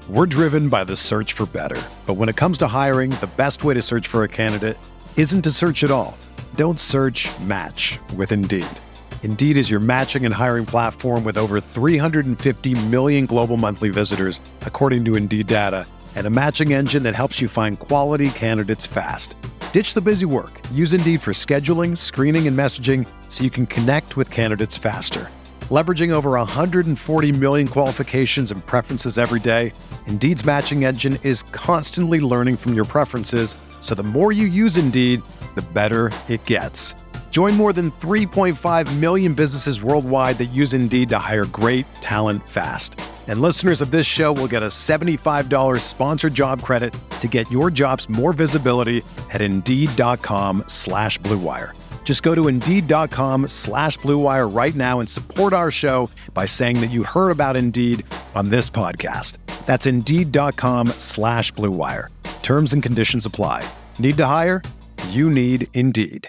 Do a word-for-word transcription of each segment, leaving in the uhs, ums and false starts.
We're driven by the search for better. But when it comes to hiring, the best way to search for a candidate isn't to search at all. Don't search, match with Indeed. Indeed is your matching and hiring platform with over three hundred fifty million global monthly visitors, according to Indeed data, and a matching engine that helps you find quality candidates fast. Ditch the busy work. Use Indeed for scheduling, screening, and messaging so you can connect with candidates faster. Leveraging over one hundred forty million qualifications and preferences every day, Indeed's matching engine is constantly learning from your preferences, so the more you use Indeed, the better it gets. Join more than three point five million businesses worldwide that use Indeed to hire great talent fast. And listeners of this show will get a seventy-five dollars sponsored job credit to get your jobs more visibility at Indeed.com slash Blue Wire. Just go to Indeed.com slash Blue Wire right now and support our show by saying that you heard about Indeed on this podcast. That's Indeed.com slash Blue Wire. Terms and conditions apply. Need to hire? You need Indeed.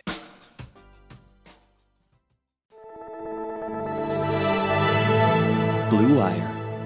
Blue Wire.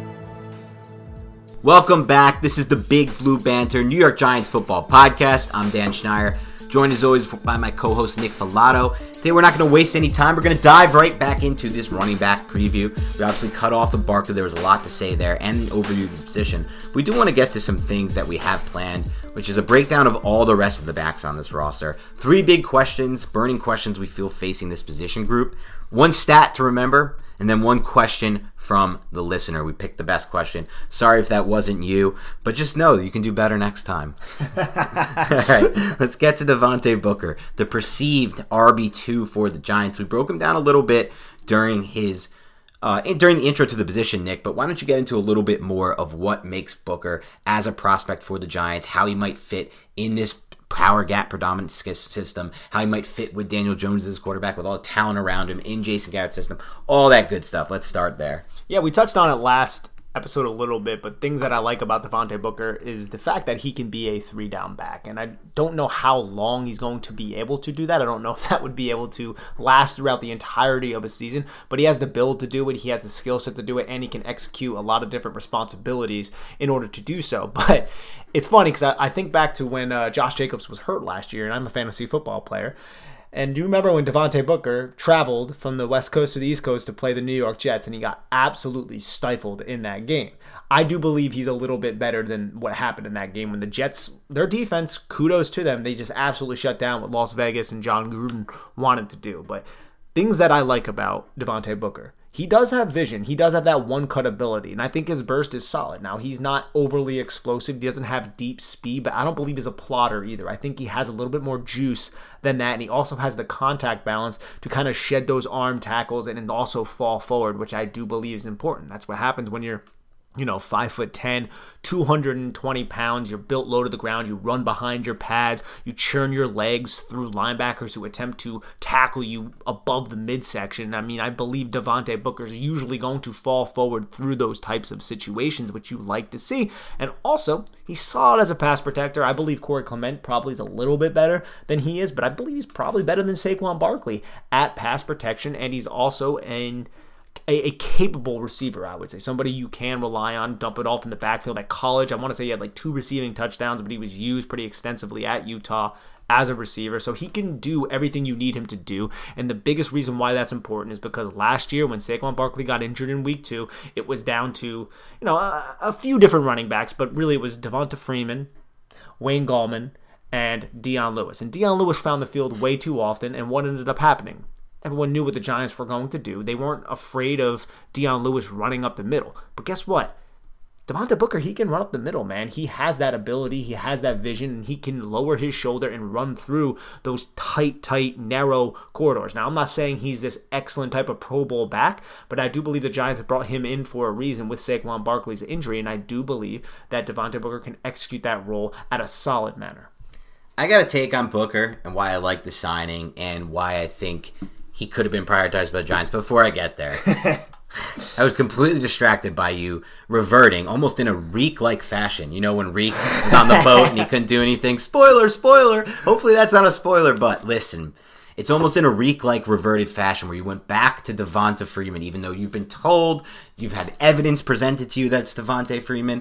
Welcome back. This is the Big Blue Banter New York Giants football podcast. I'm Dan Schneier, joined as always by my co-host Nick Filato. Today we're not going to waste any time. We're going to dive right back into this running back preview. We obviously cut off with Barkley. There was a lot to say there and an overview of the position. We do want to get to some things that we have planned, which is a breakdown of all the rest of the backs on this roster. Three big questions, burning questions we feel facing this position group. One stat to remember, and then one question from the listener. We picked the best question. Sorry if that wasn't you, but just know that you can do better next time. All right, let's get to Devontae Booker, the perceived R B two for the Giants. We broke him down a little bit during his uh, during the intro to the position, Nick, but why don't you get into a little bit more of what makes Booker as a prospect for the Giants, how he might fit in this power gap predominant system, how he might fit with Daniel Jones as quarterback with all the talent around him in Jason Garrett's system, all that good stuff. Let's start there. Yeah, we touched on it last episode a little bit, but things that I like about Devontae Booker is the fact that he can be a three-down back, and I don't know how long he's going to be able to do that. I don't know if that would be able to last throughout the entirety of a season, but he has the build to do it, he has the skill set to do it, and he can execute a lot of different responsibilities in order to do so. But it's funny because I, I think back to when uh, Josh Jacobs was hurt last year, and I'm a fantasy football player. And do you remember when Devontae Booker traveled from the West Coast to the East Coast to play the New York Jets, and he got absolutely stifled in that game? I do believe he's a little bit better than what happened in that game when the Jets, their defense, kudos to them, they just absolutely shut down what Las Vegas and John Gruden wanted to do. But things that I like about Devontae Booker, he does have vision. He does have that one-cut ability, and I think his burst is solid. Now, he's not overly explosive. He doesn't have deep speed, but I don't believe he's a plotter either. I think he has a little bit more juice than that, and he also has the contact balance to kind of shed those arm tackles and also fall forward, which I do believe is important. That's what happens when you're you know, five foot ten, two hundred twenty pounds, you're built low to the ground, you run behind your pads, you churn your legs through linebackers who attempt to tackle you above the midsection. I mean, I believe Devontae Booker is usually going to fall forward through those types of situations, which you like to see. And also, he's solid as a pass protector. I believe Corey Clement probably is a little bit better than he is, but I believe he's probably better than Saquon Barkley at pass protection, and he's also in A, a capable receiver, I would say. Somebody you can rely on, dump it off in the backfield. At college, I want to say he had like two receiving touchdowns, but he was used pretty extensively at Utah as a receiver. So he can do everything you need him to do. And the biggest reason why that's important is because last year when Saquon Barkley got injured in week two, it was down to, you know, a, a few different running backs, but really it was Devonta Freeman, Wayne Gallman, and Dion Lewis. And Dion Lewis found the field way too often, and what ended up happening? Everyone knew what the Giants were going to do. They weren't afraid of Dion Lewis running up the middle. But guess what? Devontae Booker, he can run up the middle, man. He has that ability. He has that vision. And he can lower his shoulder and run through those tight, tight, narrow corridors. Now, I'm not saying he's this excellent type of Pro Bowl back, but I do believe the Giants brought him in for a reason with Saquon Barkley's injury, and I do believe that Devontae Booker can execute that role at a solid manner. I got a take on Booker and why I like the signing and why I think he could have been prioritized by the Giants. Before I get there, I was completely distracted by you reverting almost in a Reek-like fashion. You know when Reek was on the boat and he couldn't do anything? Spoiler, spoiler. Hopefully that's not a spoiler, but listen. It's almost in a Reek-like reverted fashion where you went back to Devonta Freeman, even though you've been told, you've had evidence presented to you that's Devonta Freeman.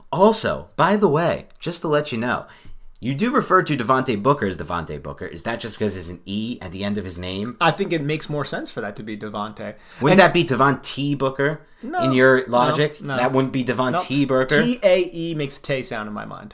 Also, by the way, just to let you know, you do refer to Devontae Booker as Devontae Booker. Is that just because there's an E at the end of his name? I think it makes more sense for that to be Devontae. Wouldn't and, that be Devontae Booker no, in your logic? No, no. That wouldn't be Devontae no. Booker? T A E makes Tay sound in my mind.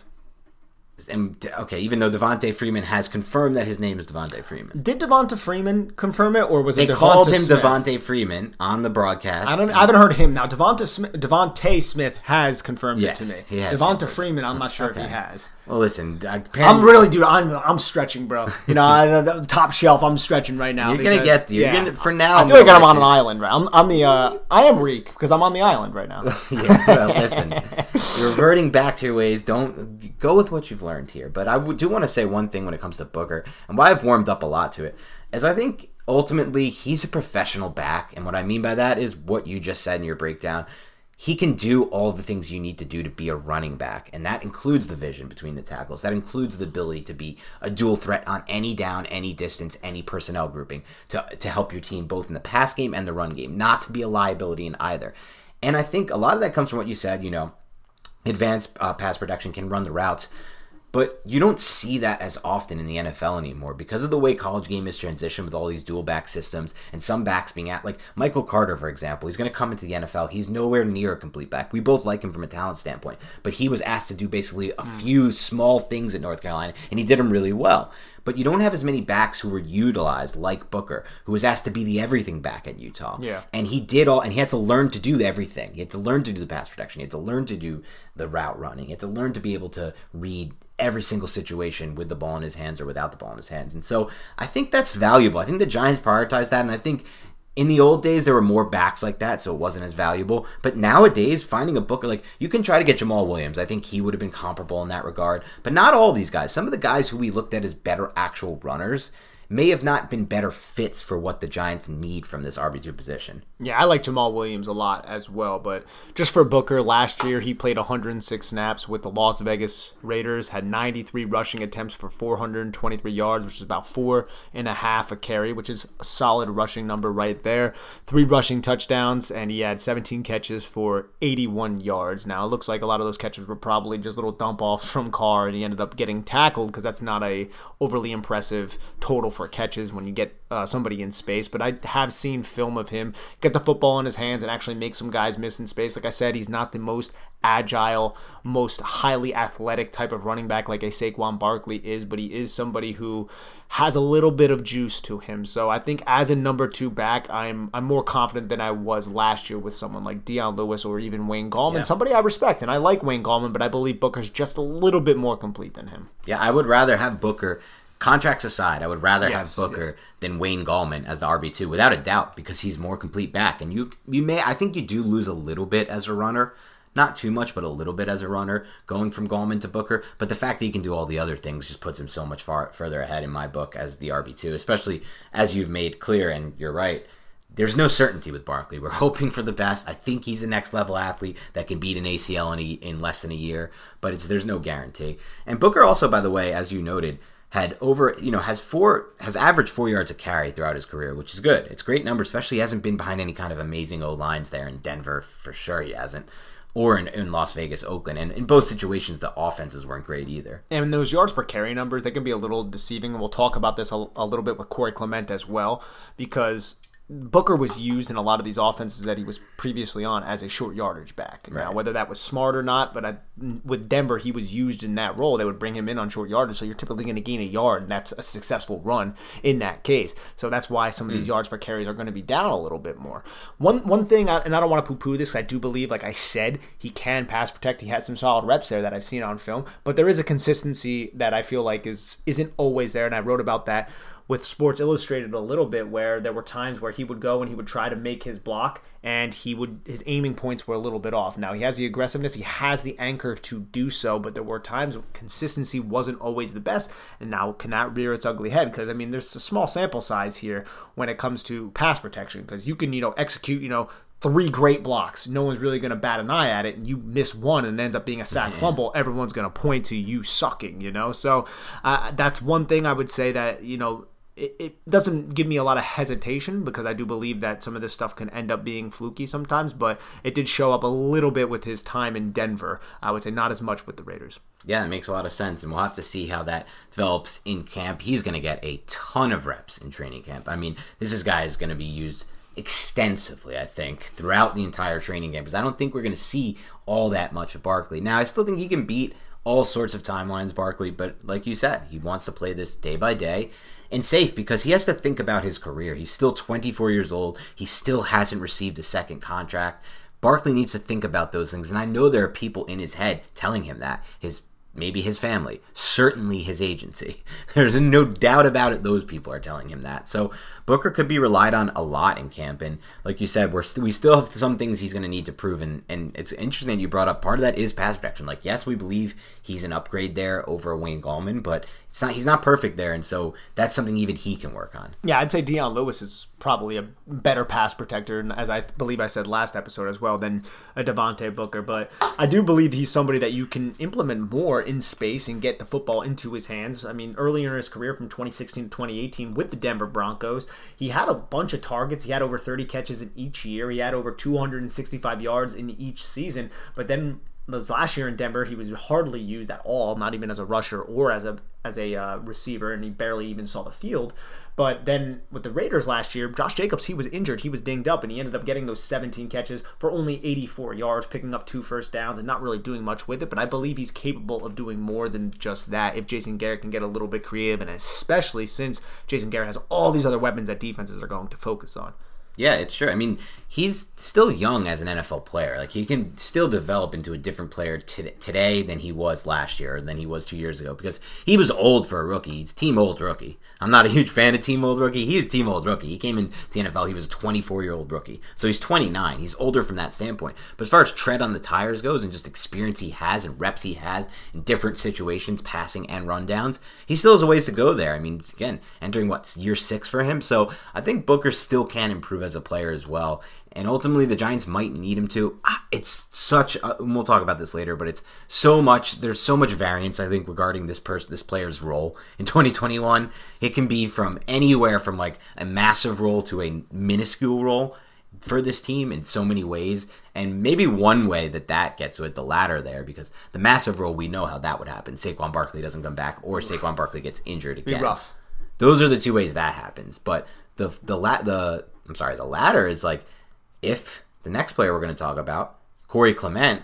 And, okay, even though Devontae Freeman has confirmed that his name is Devontae Freeman. Did Devonta Freeman confirm it, or was they it Devonta called him Smith? Devontae Freeman on the broadcast? I don't. I haven't heard him now. Devonta Smith, Devontae Smith has confirmed yes, it to me. He has Devonta Freeman, I'm not sure okay. if he has. Well, listen, uh, I'm really, dude. I'm I'm stretching, bro. You know, I, the top shelf. I'm stretching right now. You're because, gonna get. You're yeah, gonna for now. I feel like I'm on an island, right? I'm, I'm the. Uh, I am Reek because I'm on the island right now. yeah, well, listen, you're reverting back to your ways. Don't go with what you've learned here. But I do want to say one thing when it comes to Booker, and why I've warmed up a lot to it, is I think ultimately he's a professional back, and what I mean by that is what you just said in your breakdown. He can do all the things you need to do to be a running back, and that includes the vision between the tackles. That includes the ability to be a dual threat on any down, any distance, any personnel grouping to, to help your team both in the pass game and the run game, not to be a liability in either. And I think a lot of that comes from what you said, you know, advanced uh, pass protection, can run the routes. But you don't see that as often in the N F L anymore because of the way college game is transitioned with all these dual back systems and some backs being at, like Michael Carter, for example. He's going to come into the N F L. He's nowhere near a complete back. We both like him from a talent standpoint, but he was asked to do basically a few small things at North Carolina, and he did them really well. But you don't have as many backs who were utilized like Booker, who was asked to be the everything back at Utah. Yeah. And he did all, and he had to learn to do everything. He had to learn to do the pass protection. He had to learn to do the route running. He had to learn to be able to read every single situation with the ball in his hands or without the ball in his hands. And so I think that's valuable. I think the Giants prioritize that, and I think in the old days, there were more backs like that, so it wasn't as valuable. But nowadays, finding a Booker, like, you can try to get Jamal Williams. I think he would have been comparable in that regard. But not all these guys. Some of the guys who we looked at as better actual runners may have not been better fits for what the Giants need from this R B two position. Yeah, I like Jamal Williams a lot as well, but just for Booker, last year he played one hundred six snaps with the Las Vegas Raiders, had ninety-three rushing attempts for four hundred twenty-three yards, which is about four and a half a carry, which is a solid rushing number right there. Three rushing touchdowns, and he had seventeen catches for eighty-one yards. Now, it looks like a lot of those catches were probably just little dump-offs from Carr, and he ended up getting tackled because that's not a overly impressive total for catches when you get uh, somebody in space. But I have seen film of him get the football in his hands and actually make some guys miss in space. Like I said, he's not the most agile, most highly athletic type of running back like a Saquon Barkley is, but he is somebody who has a little bit of juice to him. So I think as a number two back, I'm I'm more confident than I was last year with someone like Dion Lewis or even Wayne Gallman, yeah. somebody I respect, and I like Wayne Gallman, but I believe Booker's just a little bit more complete than him. Yeah, I would rather have Booker. Contracts aside, I would rather yes, have Booker yes. than Wayne Gallman as the R B two, without a doubt, because he's more complete back. And you you may I think you do lose a little bit as a runner. Not too much, but a little bit as a runner, going from Gallman to Booker. But the fact that he can do all the other things just puts him so much far further ahead in my book as the R B two, especially as you've made clear, and you're right, there's no certainty with Barkley. We're hoping for the best. I think he's a next-level athlete that can beat an A C L in, a, in less than a year, but it's there's no guarantee. And Booker also, by the way, as you noted, had over, you know, has four, has averaged four yards a carry throughout his career, which is good. It's a great number, especially he hasn't been behind any kind of amazing O-lines there in Denver, for sure he hasn't, or in, in Las Vegas, Oakland. And in both situations, the offenses weren't great either. And those yards per carry numbers, they can be a little deceiving, and we'll talk about this a, a little bit with Corey Clement as well, because Booker was used in a lot of these offenses that he was previously on as a short yardage back. Now, right. whether that was smart or not, but I, with Denver, he was used in that role. They would bring him in on short yardage, so you're typically going to gain a yard, and that's a successful run in that case. So that's why some of these mm. yards per carries are going to be down a little bit more. One one thing, and I don't want to poo-poo this, I do believe, like I said, he can pass protect. He has some solid reps there that I've seen on film, but there is a consistency that I feel like is, isn't always there, and I wrote about that with Sports Illustrated a little bit, where there were times where he would go and he would try to make his block, and he would his aiming points were a little bit off. Now, he has the aggressiveness, he has the anchor to do so, but there were times when consistency wasn't always the best, and now can that rear its ugly head? Because, I mean, there's a small sample size here when it comes to pass protection, because you can, you know, execute, you know, three great blocks. No one's really going to bat an eye at it, and you miss one and it ends up being a sack fumble. Everyone's going to point to you sucking, you know? So uh, that's one thing I would say that, you know, it, it doesn't give me a lot of hesitation because I do believe that some of this stuff can end up being fluky sometimes, but it did show up a little bit with his time in Denver. I would say not as much with the Raiders. Yeah, it makes a lot of sense, and we'll have to see how that develops in camp. He's going to get a ton of reps in training camp. I mean, this is guy is going to be used extensively, I think, throughout the entire training camp, because I don't think we're going to see all that much of Barkley. Now, I still think he can beat all sorts of timelines, Barkley, but like you said, he wants to play this day by day and safe because he has to think about his career. He's still twenty-four years old. He still hasn't received a second contract. Barkley needs to think about those things, and I know there are people in his head telling him that. His Maybe his family, certainly his agency. There's no doubt about it, those people are telling him that. So Booker could be relied on a lot in camp, and like you said, we're st- we still have some things he's going to need to prove, and, and it's interesting that you brought up part of that is pass protection. Like, yes, we believe he's an upgrade there over Wayne Gallman, but it's not he's not perfect there, and so that's something even he can work on. Yeah, I'd say Dion Lewis is probably a better pass protector, and as I believe I said last episode as well, than a Devontae Booker, but I do believe he's somebody that you can implement more in space and get the football into his hands. I mean, earlier in his career from twenty sixteen to twenty eighteen with the Denver Broncos, he had a bunch of targets. He had over thirty catches in each year. He had over two hundred sixty-five yards in each season, but then this last year in Denver, he was hardly used at all, not even as a rusher or as a as a uh, receiver, and he barely even saw the field. But then with the Raiders last year, Josh Jacobs, he was injured, he was dinged up, and he ended up getting those seventeen catches for only eighty-four yards, picking up two first downs and not really doing much with it. But I believe he's capable of doing more than just that if Jason Garrett can get a little bit creative, and especially since Jason Garrett has all these other weapons that defenses are going to focus on. Yeah, it's true. I mean, he's still young as an N F L player. Like, he can still develop into a different player t- today than he was last year, or than he was two years ago, because he was old for a rookie. He's team old rookie. I'm not a huge fan of team old rookie. He is team old rookie. He came into the N F L, he was a twenty-four-year-old rookie. So he's twenty-nine. He's older from that standpoint. But as far as tread on the tires goes and just experience he has and reps he has in different situations, passing and rundowns, he still has a ways to go there. I mean, again, entering, what, year six for him? So I think Booker still can improve as a player as well. And ultimately, the Giants might need him to. It's such, a, and we'll talk about this later, but it's so much, there's so much variance, I think, regarding this person, this player's role in twenty twenty-one. It can be from anywhere from like a massive role to a minuscule role for this team in so many ways. And maybe one way that that gets with the latter there, because the massive role, we know how that would happen. Saquon Barkley doesn't come back, or Saquon Barkley gets injured again. Be rough. Those are the two ways that happens. But the the la- the I'm sorry, the latter is like, if the next player we're going to talk about, Corey Clement,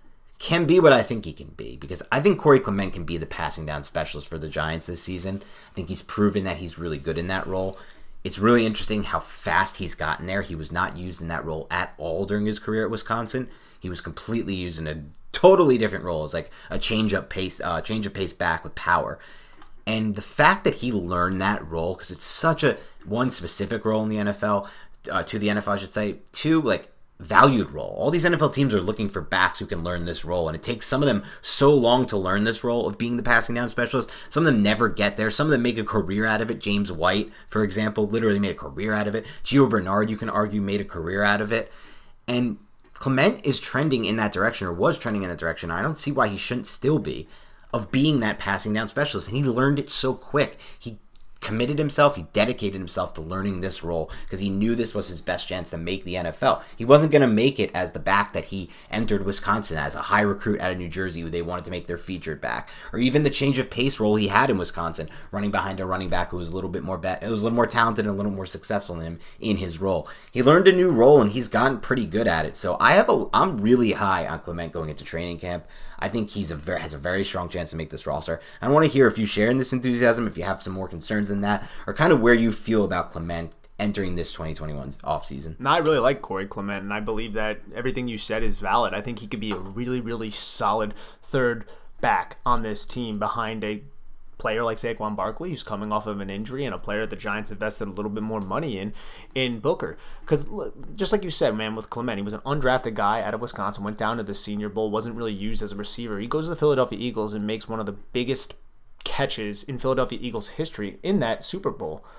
can be what I think he can be, because I think Corey Clement can be the passing down specialist for the Giants this season. I think he's proven that he's really good in that role. It's really interesting how fast he's gotten there. He was not used in that role at all during his career at Wisconsin. He was completely used in a totally different role, as like a change up pace, uh, change of pace back with power. And the fact that he learned that role, because it's such a one specific role in the N F L, uh, to the N F L, I should say, two like valued role. All these N F L teams are looking for backs who can learn this role, and it takes some of them so long to learn this role of being the passing down specialist. Some of them never get there. Some of them make a career out of it. James White, for example, literally made a career out of it. Gio Bernard, you can argue, made a career out of it. And Clement is trending in that direction, or was trending in that direction. I don't see why he shouldn't still be, of being that passing down specialist. And he learned it so quick. He committed himself, he dedicated himself to learning this role because he knew this was his best chance to make the N F L. He wasn't going to make it as the back that he entered Wisconsin as, a high recruit out of New Jersey who they wanted to make their featured back, or even the change of pace role he had in Wisconsin, running behind a running back who was a little bit more be- it was a little more talented and a little more successful than him in his role. He learned a new role and he's gotten pretty good at it. So I have a I'm really high on Clement going into training camp. I think he's a very, has a very strong chance to make this roster. I want to hear if you share in this enthusiasm, if you have some more concerns than that, or kind of where you feel about Clement entering this twenty twenty-one offseason. No, I really like Corey Clement, and I believe that everything you said is valid. I think he could be a really, really solid third back on this team behind a player like Saquon Barkley, who's coming off of an injury, and a player the Giants invested a little bit more money in, in Booker. Because just like you said, man, with Clement, he was an undrafted guy out of Wisconsin, went down to the Senior Bowl, wasn't really used as a receiver. He goes to the Philadelphia Eagles and makes one of the biggest catches in Philadelphia Eagles history in that Super Bowl.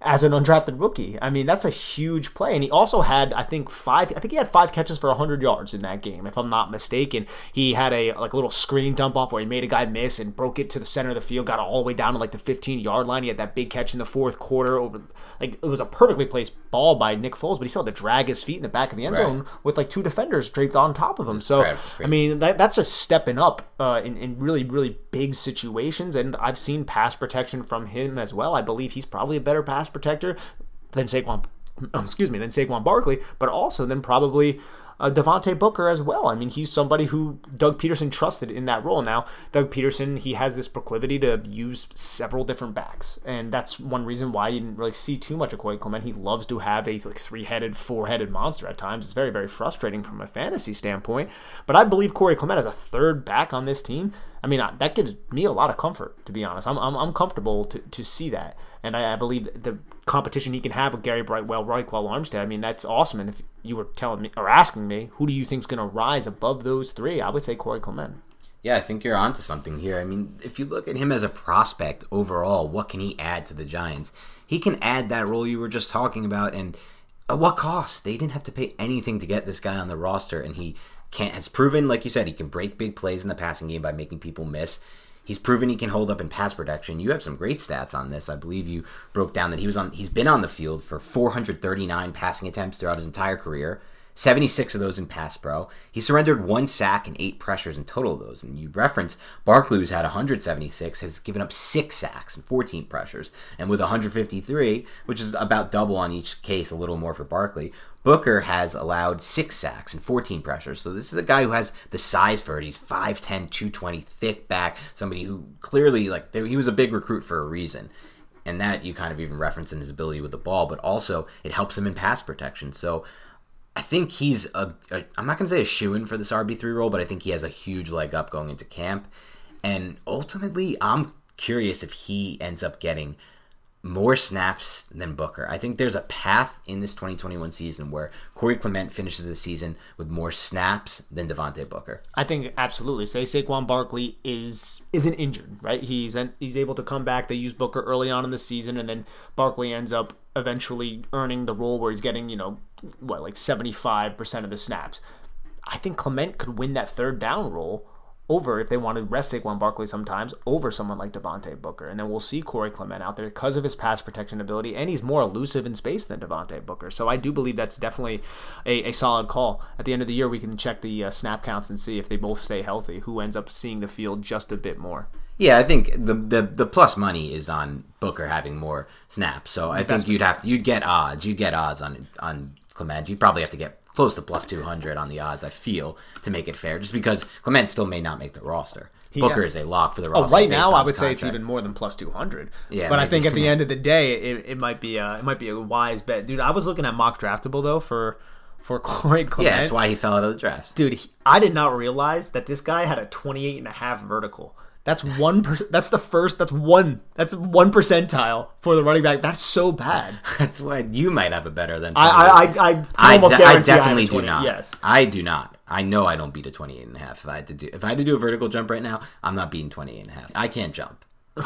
as an undrafted rookie. I mean, that's a huge play. And he also had, I think, five, I think he had five catches for one hundred yards in that game, if I'm not mistaken. He had a like a little screen dump off where he made a guy miss and broke it to the center of the field, got all the way down to like the fifteen-yard line. He had that big catch in the fourth quarter. Over, like it was a perfectly placed ball by Nick Foles, but he still had to drag his feet in the back of the end zone right. with like two defenders draped on top of him. So, right, right. I mean, that, that's just stepping up uh, in, in really, really big situations. And I've seen pass protection from him as well. I believe he's probably a better pass protector than Saquon, excuse me, than Saquon Barkley, but also than probably uh, Devontae Booker as well. I mean, he's somebody who Doug Peterson trusted in that role. Now, Doug Peterson, he has this proclivity to use several different backs, and that's one reason why you didn't really see too much of Corey Clement. He loves to have a like three-headed, four-headed monster at times. It's very, very frustrating from a fantasy standpoint, but I believe Corey Clement as a third back on this team, I mean, that gives me a lot of comfort, to be honest. I'm I'm, I'm comfortable to, to see that. And I, I believe the competition he can have with Gary Brightwell, Raekwon Armstead, I mean, that's awesome. And if you were telling me or asking me, who do you think is going to rise above those three, I would say Corey Clement. Yeah, I think you're onto something here. I mean, if you look at him as a prospect overall, what can he add to the Giants? He can add that role you were just talking about. And at what cost? They didn't have to pay anything to get this guy on the roster. And he Can't, has proven, like you said, he can break big plays in the passing game by making people miss. He's proven he can hold up in pass protection. You have some great stats on this. I believe you broke down that he was on. He's been on the field for four hundred thirty-nine passing attempts throughout his entire career. seventy-six of those in pass pro. He surrendered one sack and eight pressures in total of those. And you reference Barkley, who's had one hundred seventy-six, has given up six sacks and fourteen pressures. And with one hundred fifty-three, which is about double on each case, a little more for Barkley, Booker has allowed six sacks and fourteen pressures. So this is a guy who has the size for it. He's five ten, two twenty, thick back, somebody who clearly, like, he was a big recruit for a reason. And that you kind of even reference in his ability with the ball, but also it helps him in pass protection. So I think he's a, a I'm not going to say a shoo-in for this R B three role, but I think he has a huge leg up going into camp. And ultimately, I'm curious if he ends up getting more snaps than Booker. I think there's a path in this twenty twenty-one season where Corey Clement finishes the season with more snaps than Devontae Booker. I think absolutely. Say Saquon Barkley is isn't injured, right? He's he's able to come back. They use Booker early on in the season, and then Barkley ends up eventually earning the role where he's getting, you know, what, like seventy-five percent of the snaps. I think Clement could win that third down role over, if they want to rest Saquon Barkley sometimes, over someone like Devontae Booker. And then we'll see Corey Clement out there because of his pass protection ability, and he's more elusive in space than Devontae Booker. So I do believe that's definitely a, a solid call. At the end of the year, we can check the uh, snap counts and see if they both stay healthy, who ends up seeing the field just a bit more. Yeah, I think the the, the plus money is on Booker having more snaps. So I think you'd have to, you'd get odds. You'd get odds on on Clement. You'd probably have to get close to plus two hundred on the odds, I feel, to make it fair, just because Clement still may not make the roster. He Booker has. is a lock for the roster. Oh, right now I would say it's even more than plus two hundred. Yeah, but maybe. I think at the end of the day, it, it might be a, it might be a wise bet. Dude, I was looking at Mock Draftable, though, for for Corey Clement. Yeah, that's why he fell out of the draft. Dude, he, I did not realize that this guy had a twenty-eight and a half vertical. That's one. Per, that's the first. That's one. That's one percentile for the running back. That's so bad. That's why you might have it better than. I. I. I, I, I almost de- guarantee I definitely I do not. Yes, I do not. I know I don't beat a twenty-eight and a half. If I had to do, if I had to do a vertical jump right now, I'm not beating twenty-eight and a half. I can't jump.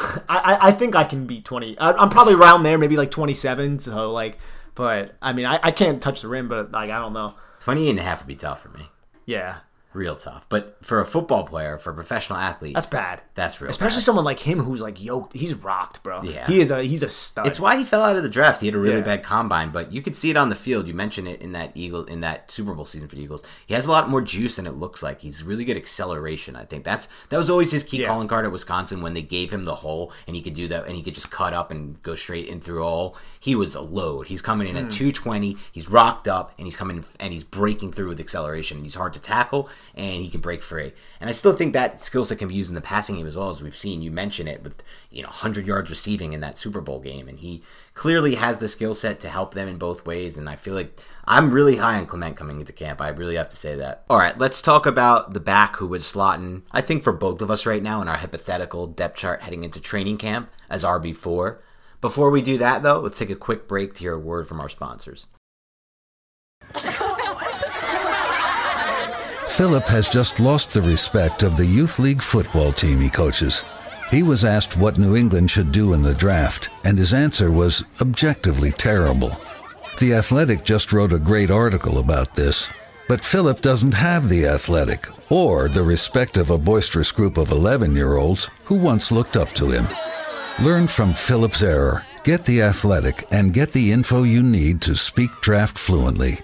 I. I think I can beat twenty. I, I'm probably around there, maybe like twenty-seven. So like, but I mean, I, I can't touch the rim, but like, I don't know. twenty-eight and a half would be tough for me. Yeah. Real tough. But for a football player, for a professional athlete, that's bad. That's real Especially bad. someone like him who's like yoked. He's rocked, bro. Yeah. He is a he's a stud. It's why he fell out of the draft. He had a really yeah. bad combine, but you could see it on the field. You mentioned it in that Eagle in that Super Bowl season for the Eagles. He has a lot more juice than it looks like. He's really good acceleration, I think. That's that was always his key yeah. calling card at Wisconsin when they gave him the hole and he could do that and he could just cut up and go straight in through a hole. He was a load. He's coming in mm. at two twenty. He's rocked up and he's coming and he's breaking through with acceleration. He's hard to tackle and he can break free. And I still think that skill set can be used in the passing game as well, as we've seen. You mention it with, you know, one hundred yards receiving in that Super Bowl game. And he clearly has the skill set to help them in both ways. And I feel like I'm really high on Clement coming into camp. I really have to say that. All right, let's talk about the back who would slot in, I think, for both of us right now in our hypothetical depth chart heading into training camp as R B four. Before we do that, though, let's take a quick break to hear a word from our sponsors. Philip has just lost the respect of the youth league football team he coaches. He was asked what New England should do in the draft, and his answer was objectively terrible. The Athletic just wrote a great article about this, but Philip doesn't have The Athletic or the respect of a boisterous group of eleven-year-olds who once looked up to him. Learn from Philip's error, get The Athletic, and get the info you need to speak draft fluently.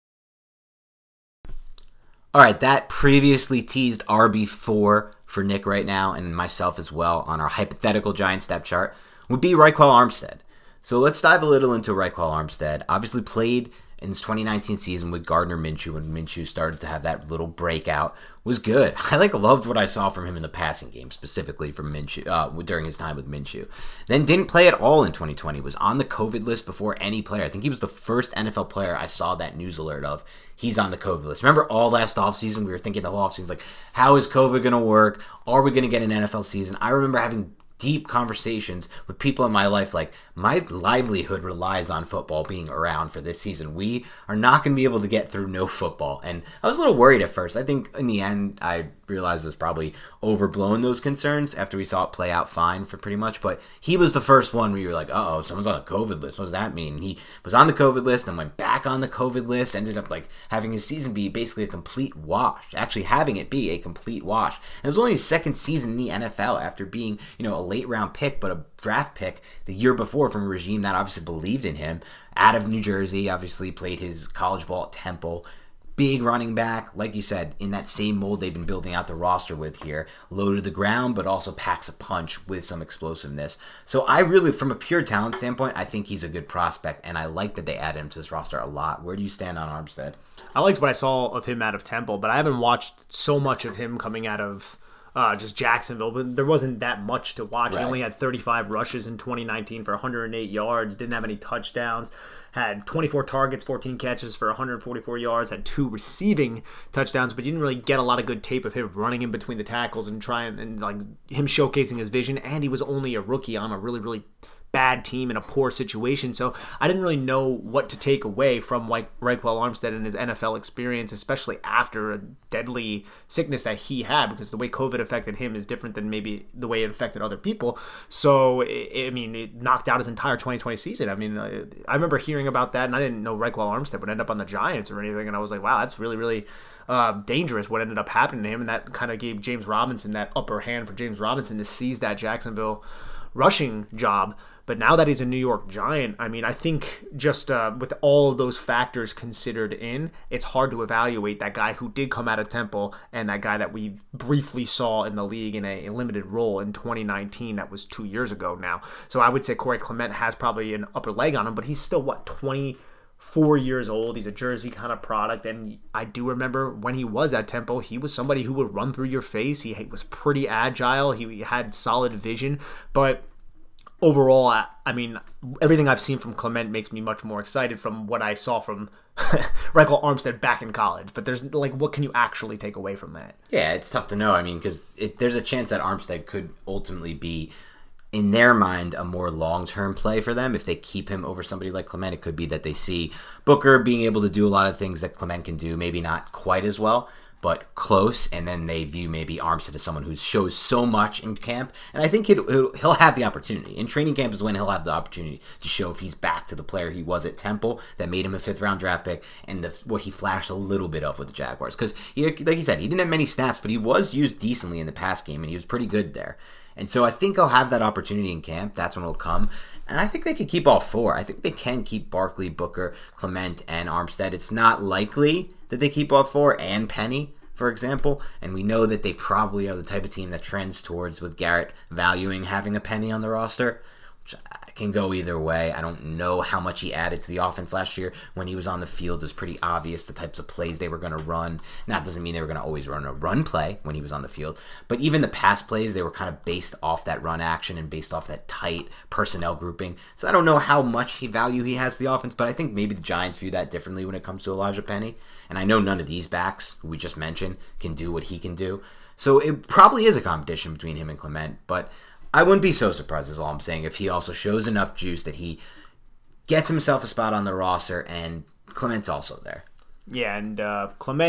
All right, that previously teased R B four for Nick right now, and myself as well, on our hypothetical Giants depth chart, would be Raekwon Armstead. So let's dive a little into Raekwon Armstead. Obviously played in his twenty nineteen season with Gardner Minshew, when Minshew started to have that little breakout. Was good. I like loved what I saw from him in the passing game, specifically from Minshew uh, during his time with Minshew. Then didn't play at all in twenty twenty. Was on the COVID list before any player. I think he was the first N F L player I saw that news alert of. He's on the COVID list. Remember all last offseason, we were thinking the whole offseason, like, how is COVID going to work? Are we going to get an N F L season? I remember having deep conversations with people in my life like, my livelihood relies on football being around for this season. We are not going to be able to get through no football. And I was a little worried at first. I think in the end, I realized it was probably overblown, those concerns, after we saw it play out fine for pretty much. But he was the first one where you were like, uh-oh, someone's on a COVID list. What does that mean? He was on the COVID list and went back on the COVID list, ended up like having his season be basically a complete wash, actually having it be a complete wash. And it was only his second season in the N F L after being, you know, a late round pick, but a draft pick the year before from a regime that obviously believed in him. Out of New Jersey, obviously played his college ball at Temple. Big running back, like you said, in that same mold they've been building out the roster with here. Low to the ground, but also packs a punch with some explosiveness. So I really, from a pure talent standpoint, I think he's a good prospect, and I like that they added him to this roster a lot. Where do you stand on Armstead? I liked what I saw of him out of Temple, but I haven't watched so much of him coming out of uh, just Jacksonville. But there wasn't that much to watch. Right. He only had thirty-five rushes in twenty nineteen for one hundred eight yards, didn't have any touchdowns. Had twenty-four targets, fourteen catches for one hundred forty-four yards, had two receiving touchdowns, but you didn't really get a lot of good tape of him running in between the tackles and trying and like him showcasing his vision. And he was only a rookie on a really, really bad team in a poor situation. So I didn't really know what to take away from Raekwon Armstead and his N F L experience, especially after a deadly sickness that he had, because the way COVID affected him is different than maybe the way it affected other people. So, it, I mean, it knocked out his entire twenty twenty season. I mean, I remember hearing about that, and I didn't know Raekwon Armstead would end up on the Giants or anything, and I was like, wow, that's really, really uh, dangerous what ended up happening to him, and that kind of gave James Robinson that upper hand for James Robinson to seize that Jacksonville rushing job. But now that he's a New York Giant, I mean, I think just uh, with all of those factors considered in, it's hard to evaluate that guy who did come out of Temple and that guy that we briefly saw in the league in a limited role in twenty nineteen. That was two years ago now. So I would say Corey Clement has probably an upper leg on him, but he's still, what, twenty-four years old. He's a Jersey kind of product. And I do remember when he was at Temple, he was somebody who would run through your face. He was pretty agile. He had solid vision. But overall, I, I mean, everything I've seen from Clement makes me much more excited from what I saw from Raekwon Armstead back in college. But there's, like, what can you actually take away from that? Yeah, it's tough to know. I mean, because there's a chance that Armstead could ultimately be, in their mind, a more long-term play for them. If they keep him over somebody like Clement, it could be that they see Booker being able to do a lot of things that Clement can do, maybe not quite as well, but close, and then they view maybe Armstead as someone who shows so much in camp. And I think he'll, he'll have the opportunity. In training camp is when he'll have the opportunity to show if he's back to the player he was at Temple that made him a fifth-round draft pick, and the, what he flashed a little bit of with the Jaguars. Because, like you said, he didn't have many snaps, but he was used decently in the pass game, and he was pretty good there. And so I think he'll have that opportunity in camp. That's when it'll come. And I think they can keep all four. I think they can keep Barkley, Booker, Clement, and Armstead. It's not likely that they keep all four and Penny, for example. And we know that they probably are the type of team that trends towards, with Garrett valuing having a Penny on the roster, which can go either way. I don't know how much he added to the offense last year. When he was on the field, it was pretty obvious the types of plays they were going to run. Now, that doesn't mean they were going to always run a run play when he was on the field, but even the pass plays, they were kind of based off that run action and based off that tight personnel grouping. So I don't know how much he value he has to the offense, but I think maybe the Giants view that differently when it comes to Elijah Penny. And I know none of these backs, who we just mentioned, can do what he can do. So it probably is a competition between him and Clement, but I wouldn't be so surprised, is all I'm saying, if he also shows enough juice that he gets himself a spot on the roster and Clement's also there. Yeah, and uh, Clement,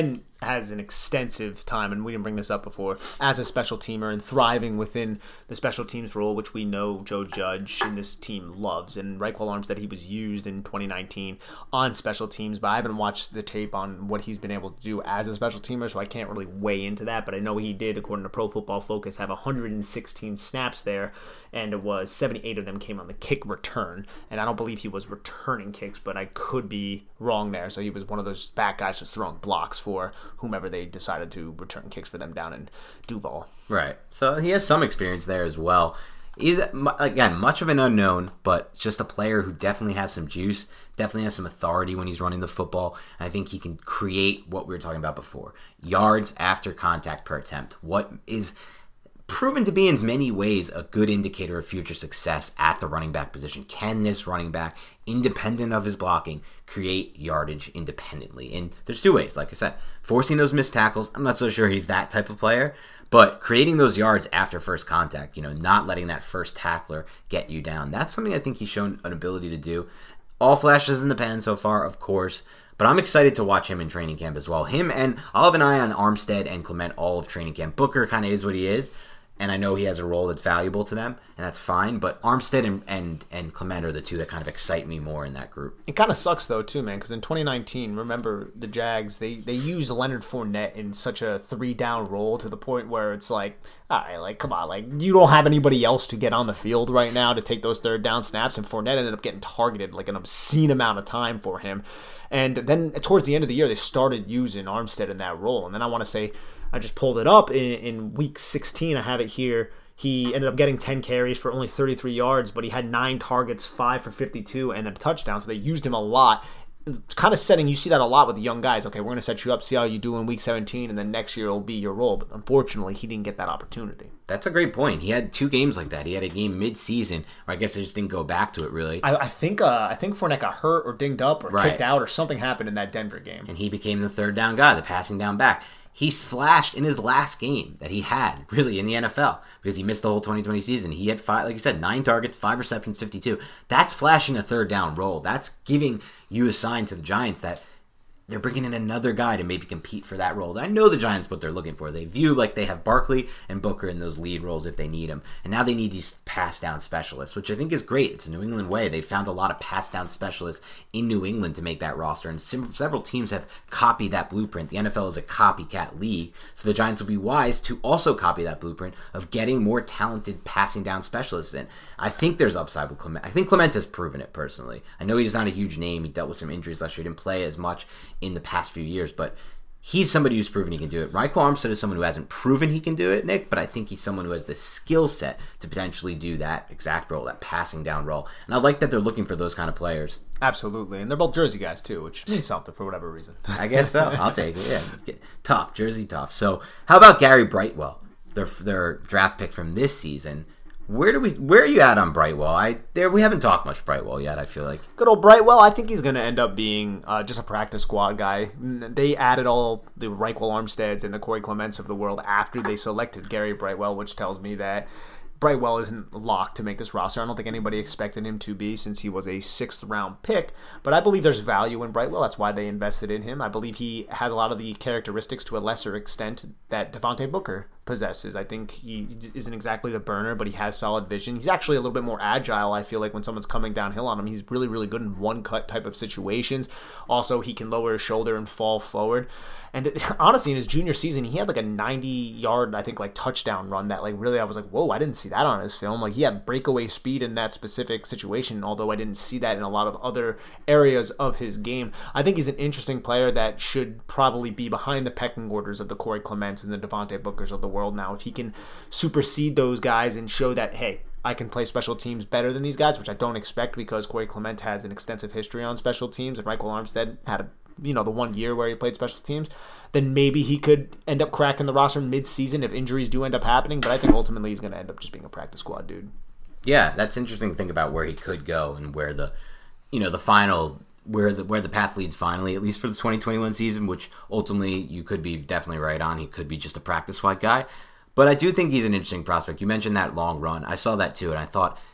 has an extensive time, and we didn't bring this up before, as a special teamer and thriving within the special teams role, which we know Joe Judge and this team loves. And Raekwon Armstead, he was used in twenty nineteen on special teams, but I haven't watched the tape on what he's been able to do as a special teamer, so I can't really weigh into that. But I know he did, according to Pro Football Focus, have one hundred sixteen snaps there, and it was seventy-eight of them came on the kick return. And I don't believe he was returning kicks, but I could be wrong there. So he was one of those back guys just throwing blocks for whomever they decided to return kicks for them down in Duval. Right. So he has some experience there as well. He's, again, much of an unknown, but just a player who definitely has some juice, definitely has some authority when he's running the football. I think he can create what we were talking about before. Yards after contact per attempt. What is proven to be in many ways a good indicator of future success at the running back position. Can this running back, independent of his blocking, create yardage independently? And there's two ways, like I said. Forcing those missed tackles, I'm not so sure he's that type of player, but creating those yards after first contact, you know, not letting that first tackler get you down. That's something I think he's shown an ability to do. All flashes in the pan so far, of course, but I'm excited to watch him in training camp as well. Him and I'll have an eye on Armstead and Clement all of training camp. Booker kind of is what he is, and I know he has a role that's valuable to them, and that's fine. But Armstead and, and, and Clement are the two that kind of excite me more in that group. It kind of sucks, though, too, man, because in twenty nineteen, remember, the Jags, they, they used Leonard Fournette in such a three-down role to the point where it's like, all right, like, come on, like, you don't have anybody else to get on the field right now to take those third-down snaps, and Fournette ended up getting targeted like an obscene amount of time for him. And then towards the end of the year, they started using Armstead in that role. And then I want to say, I just pulled it up in, in week sixteen. I have it here. He ended up getting ten carries for only thirty-three yards, but he had nine targets, five for fifty-two, and then a touchdown. So they used him a lot. Kind of setting, you see that a lot with the young guys. Okay, we're going to set you up, see how you do in week seventeen, and then next year it'll be your role. But unfortunately, he didn't get that opportunity. That's a great point. He had two games like that. He had a game mid-season, or I guess they just didn't go back to it, really. I, I think uh, I think Fournette got hurt or dinged up or right. kicked out or something happened in that Denver game. And he became the third down guy, the passing down back. He flashed in his last game that he had, really, in the N F L, because he missed the whole twenty twenty season. He had, five, like you said, nine targets, five receptions, fifty-two. That's flashing a third down role. That's giving you a sign to the Giants that they're bringing in another guy to maybe compete for that role. I know the Giants what they're looking for. They view like they have Barkley and Booker in those lead roles if they need them. And now they need these pass down specialists, which I think is great. It's a New England way. They found a lot of pass down specialists in New England to make that roster. And several teams have copied that blueprint. The N F L is a copycat league. So the Giants will be wise to also copy that blueprint of getting more talented passing down specialists in. I think there's upside with Clement. I think Clement has proven it personally. I know he's not a huge name. He dealt with some injuries last year. He didn't play as much in the past few years, but he's somebody who's proven he can do it. Raekwon Armstead is someone who hasn't proven he can do it, Nick, but I think he's someone who has the skill set to potentially do that exact role, that passing down role. And I like that they're looking for those kind of players. Absolutely, and they're both Jersey guys too, which means something for whatever reason. I guess so. I'll take it. Yeah, tough, Jersey tough. So how about Gary Brightwell, their their draft pick from this season? Where do we? Where are you at on Brightwell? I there we haven't talked much Brightwell yet. I feel like good old Brightwell. I think he's going to end up being uh, just a practice squad guy. They added all the Raekwon Armsteads and the Corey Clements of the world after they selected Gary Brightwell, which tells me that Brightwell isn't locked to make this roster. I don't think anybody expected him to be since he was a sixth round pick, but I believe there's value in Brightwell. That's why they invested in him. I believe he has a lot of the characteristics to a lesser extent that Devontae Booker possesses. I think he isn't exactly the burner, but he has solid vision. He's actually a little bit more agile. I feel like when someone's coming downhill on him, he's really, really good in one cut type of situations. Also, he can lower his shoulder and fall forward. And it, honestly, in his junior season, he had like a ninety yard, I think, like touchdown run that like really I was like, whoa, I didn't see that on his film. Like he had breakaway speed in that specific situation, although I didn't see that in a lot of other areas of his game. I think he's an interesting player that should probably be behind the pecking orders of the Corey Clements and the Devontae Bookers of the world now. If he can supersede those guys and show that, hey, I can play special teams better than these guys, which I don't expect because Corey Clement has an extensive history on special teams and Raekwon Armstead had a you know, the one year where he played special teams, then maybe he could end up cracking the roster mid-season if injuries do end up happening. But I think ultimately he's going to end up just being a practice squad dude. Yeah, that's interesting to think about where he could go and where the, you know, the final, where the where the path leads finally, at least for the twenty twenty-one season, which ultimately you could be definitely right on. He could be just a practice squad guy. But I do think he's an interesting prospect. You mentioned that long run. I saw that too, and I thought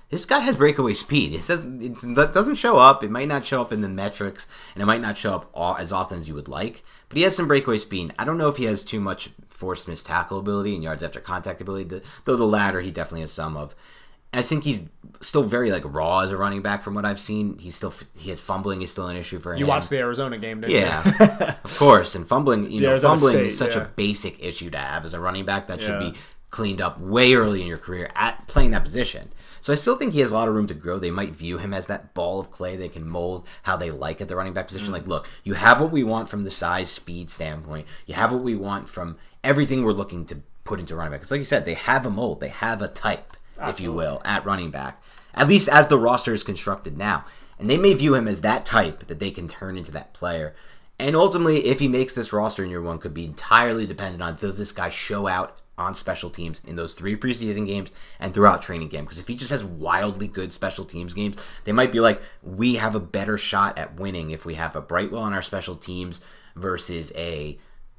this guy has breakaway speed. It says it doesn't show up. It might not show up in the metrics, and it might not show up all, as often as you would like. But he has some breakaway speed. I don't know if he has too much forced missed tackle ability and yards after contact ability. Though the latter, he definitely has some of. I think he's still very like raw as a running back from what I've seen. He's still he has fumbling is still an issue for him. You watched the Arizona game, didn't yeah, you? Yeah, of course. And fumbling, you the know, Arizona fumbling State, is such yeah. a basic issue to have as a running back that should Yeah. be cleaned up way early in your career at playing that position. So I still think he has a lot of room to grow. They might view him as that ball of clay they can mold how they like at the running back position. Mm-hmm. Like, look, you have what we want from the size, speed standpoint. You have what we want from everything we're looking to put into running back. Because like you said, they have a mold. They have a type, Absolutely. if you will, at running back. At least as the roster is constructed now. And they may view him as that type that they can turn into that player. And ultimately, if he makes this roster in year one, could be entirely dependent on does this guy show out on special teams in those three preseason games and throughout training camp. Because if he just has wildly good special teams games, they might be like, we have a better shot at winning if we have a Brightwell on our special teams versus a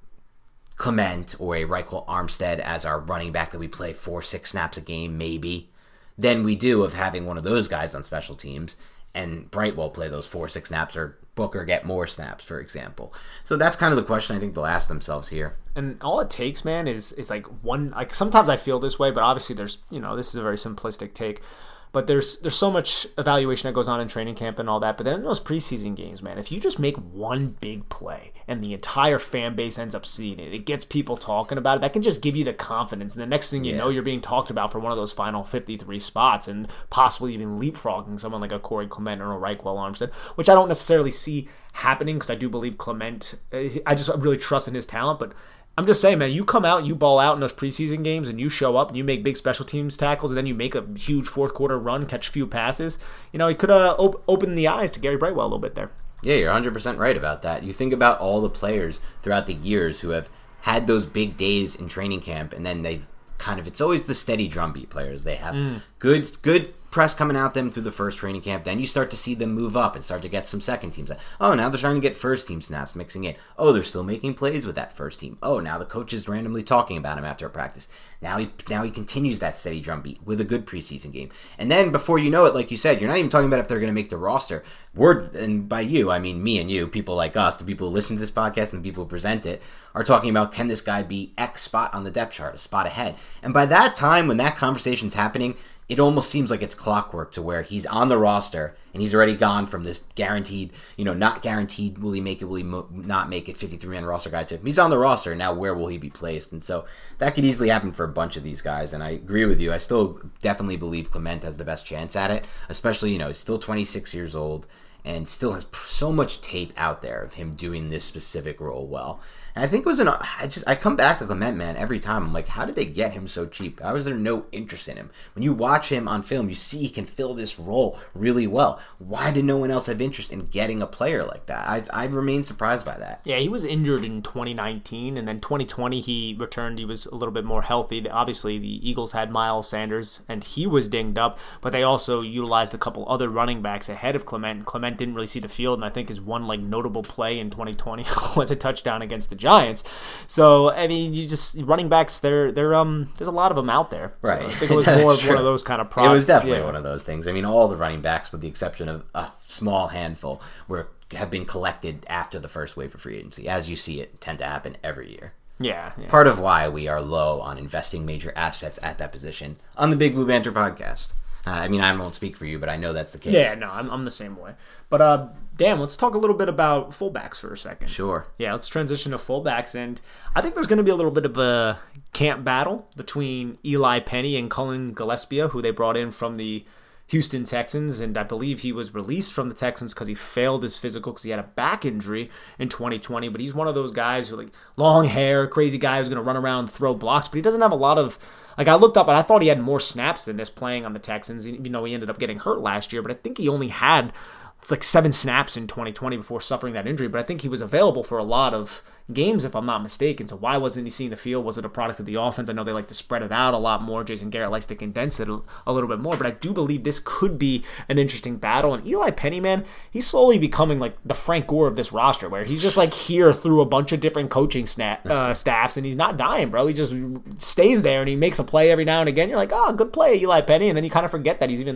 Clement or a Reichel Armstead as our running back that we play four, six snaps a game, maybe, than we do of having one of those guys on special teams and Brightwell play those four, six snaps or Booker get more snaps, for example. So that's kind of the question I think they'll ask themselves here. And all it takes, man, is is like one. Like sometimes I feel this way, but obviously there's you know this is a very simplistic take. But there's there's so much evaluation that goes on in training camp and all that. But then in those preseason games, man, if you just make one big play and the entire fan base ends up seeing it, it gets people talking about it. That can just give you the confidence. And the next thing you yeah. know, you're being talked about for one of those final fifty-three spots and possibly even leapfrogging someone like a Corey Clement or a Reichel Armstead, which I don't necessarily see happening because I do believe Clement, I just really trust in his talent. But I'm just saying, man, you come out, you ball out in those preseason games, and you show up, and you make big special teams tackles, and then you make a huge fourth quarter run, catch a few passes. You know, it could uh, op- open the eyes to Gary Brightwell a little bit there. Yeah, you're one hundred percent right about that. You think about all the players throughout the years who have had those big days in training camp, and then they've kind of, it's always the steady drumbeat players. They have mm. good, good press coming out them through the first training camp. Then you start to see them move up and start to get some second teams. Oh, now they're starting to get first team snaps mixing in. Oh, they're still making plays with that first team. Oh, now the coach is randomly talking about him after a practice. Now he now he continues that steady drumbeat with a good preseason game. And then before you know it, like you said, you're not even talking about if they're going to make the roster. We're, and by you, I mean me and you, people like us, the people who listen to this podcast and the people who present it, are talking about, can this guy be X spot on the depth chart, a spot ahead? And by that time, when that conversation's happening, it almost seems like it's clockwork to where he's on the roster and he's already gone from this guaranteed, you know, not guaranteed, will he make it, will he mo- not make it, fifty-three man roster guy to, he's on the roster, now where will he be placed? And so that could easily happen for a bunch of these guys, and I agree with you. I still definitely believe Clement has the best chance at it, especially, you know, he's still twenty-six years old and still has so much tape out there of him doing this specific role well. And I think it was an, I just, I come back to Clement, man, every time. I'm like, how did they get him so cheap? How is there no interest in him? When you watch him on film, you see he can fill this role really well. Why did no one else have interest in getting a player like that? I I remain surprised by that. Yeah, he was injured in twenty nineteen, and then twenty twenty he returned. He was a little bit more healthy. Obviously, the Eagles had Miles Sanders, and he was dinged up, but they also utilized a couple other running backs ahead of Clement. Clement didn't really see the field, and I think his one like notable play in twenty twenty was a touchdown against the Giants. So I mean, you just running backs. They're they're um. There's a lot of them out there. Right. So I think it was more of one of those kind of problems. It was definitely yeah. one of those things. I mean, all the running backs, with the exception of a small handful, were have been collected after the first wave of free agency. As you see it tend to happen every year. Yeah, yeah. Part of why we are low on investing major assets at that position on the Big Blue Banter podcast. Uh, I mean, I won't speak for you, but I know that's the case. Yeah, no, I'm I'm the same way. But uh, Dan, let's talk a little bit about fullbacks for a second. Sure. Yeah, let's transition to fullbacks, and I think there's going to be a little bit of a camp battle between Eli Penny and Cullen Gillespie, who they brought in from the Houston Texans, and I believe he was released from the Texans because he failed his physical because he had a back injury in twenty twenty. But he's one of those guys who, like, long hair, crazy guy who's going to run around and throw blocks, but he doesn't have a lot of. Like, I looked up and I thought he had more snaps than this playing on the Texans, even though he ended up getting hurt last year. But I think he only had, it's like seven snaps in twenty twenty before suffering that injury. But I think he was available for a lot of games, if I'm not mistaken. So why wasn't he seeing the field? Was it a product of the offense? I know they like to spread it out a lot more. Jason Garrett likes to condense it a, a little bit more. But I do believe this could be an interesting battle. And Eli Penny, man, he's slowly becoming like the Frank Gore of this roster, where he's just like here through a bunch of different coaching snap, uh, staffs, and he's not dying, bro. He just stays there and he makes a play every now and again. You're like, oh, good play, Eli Penny. And then you kind of forget that he's even there.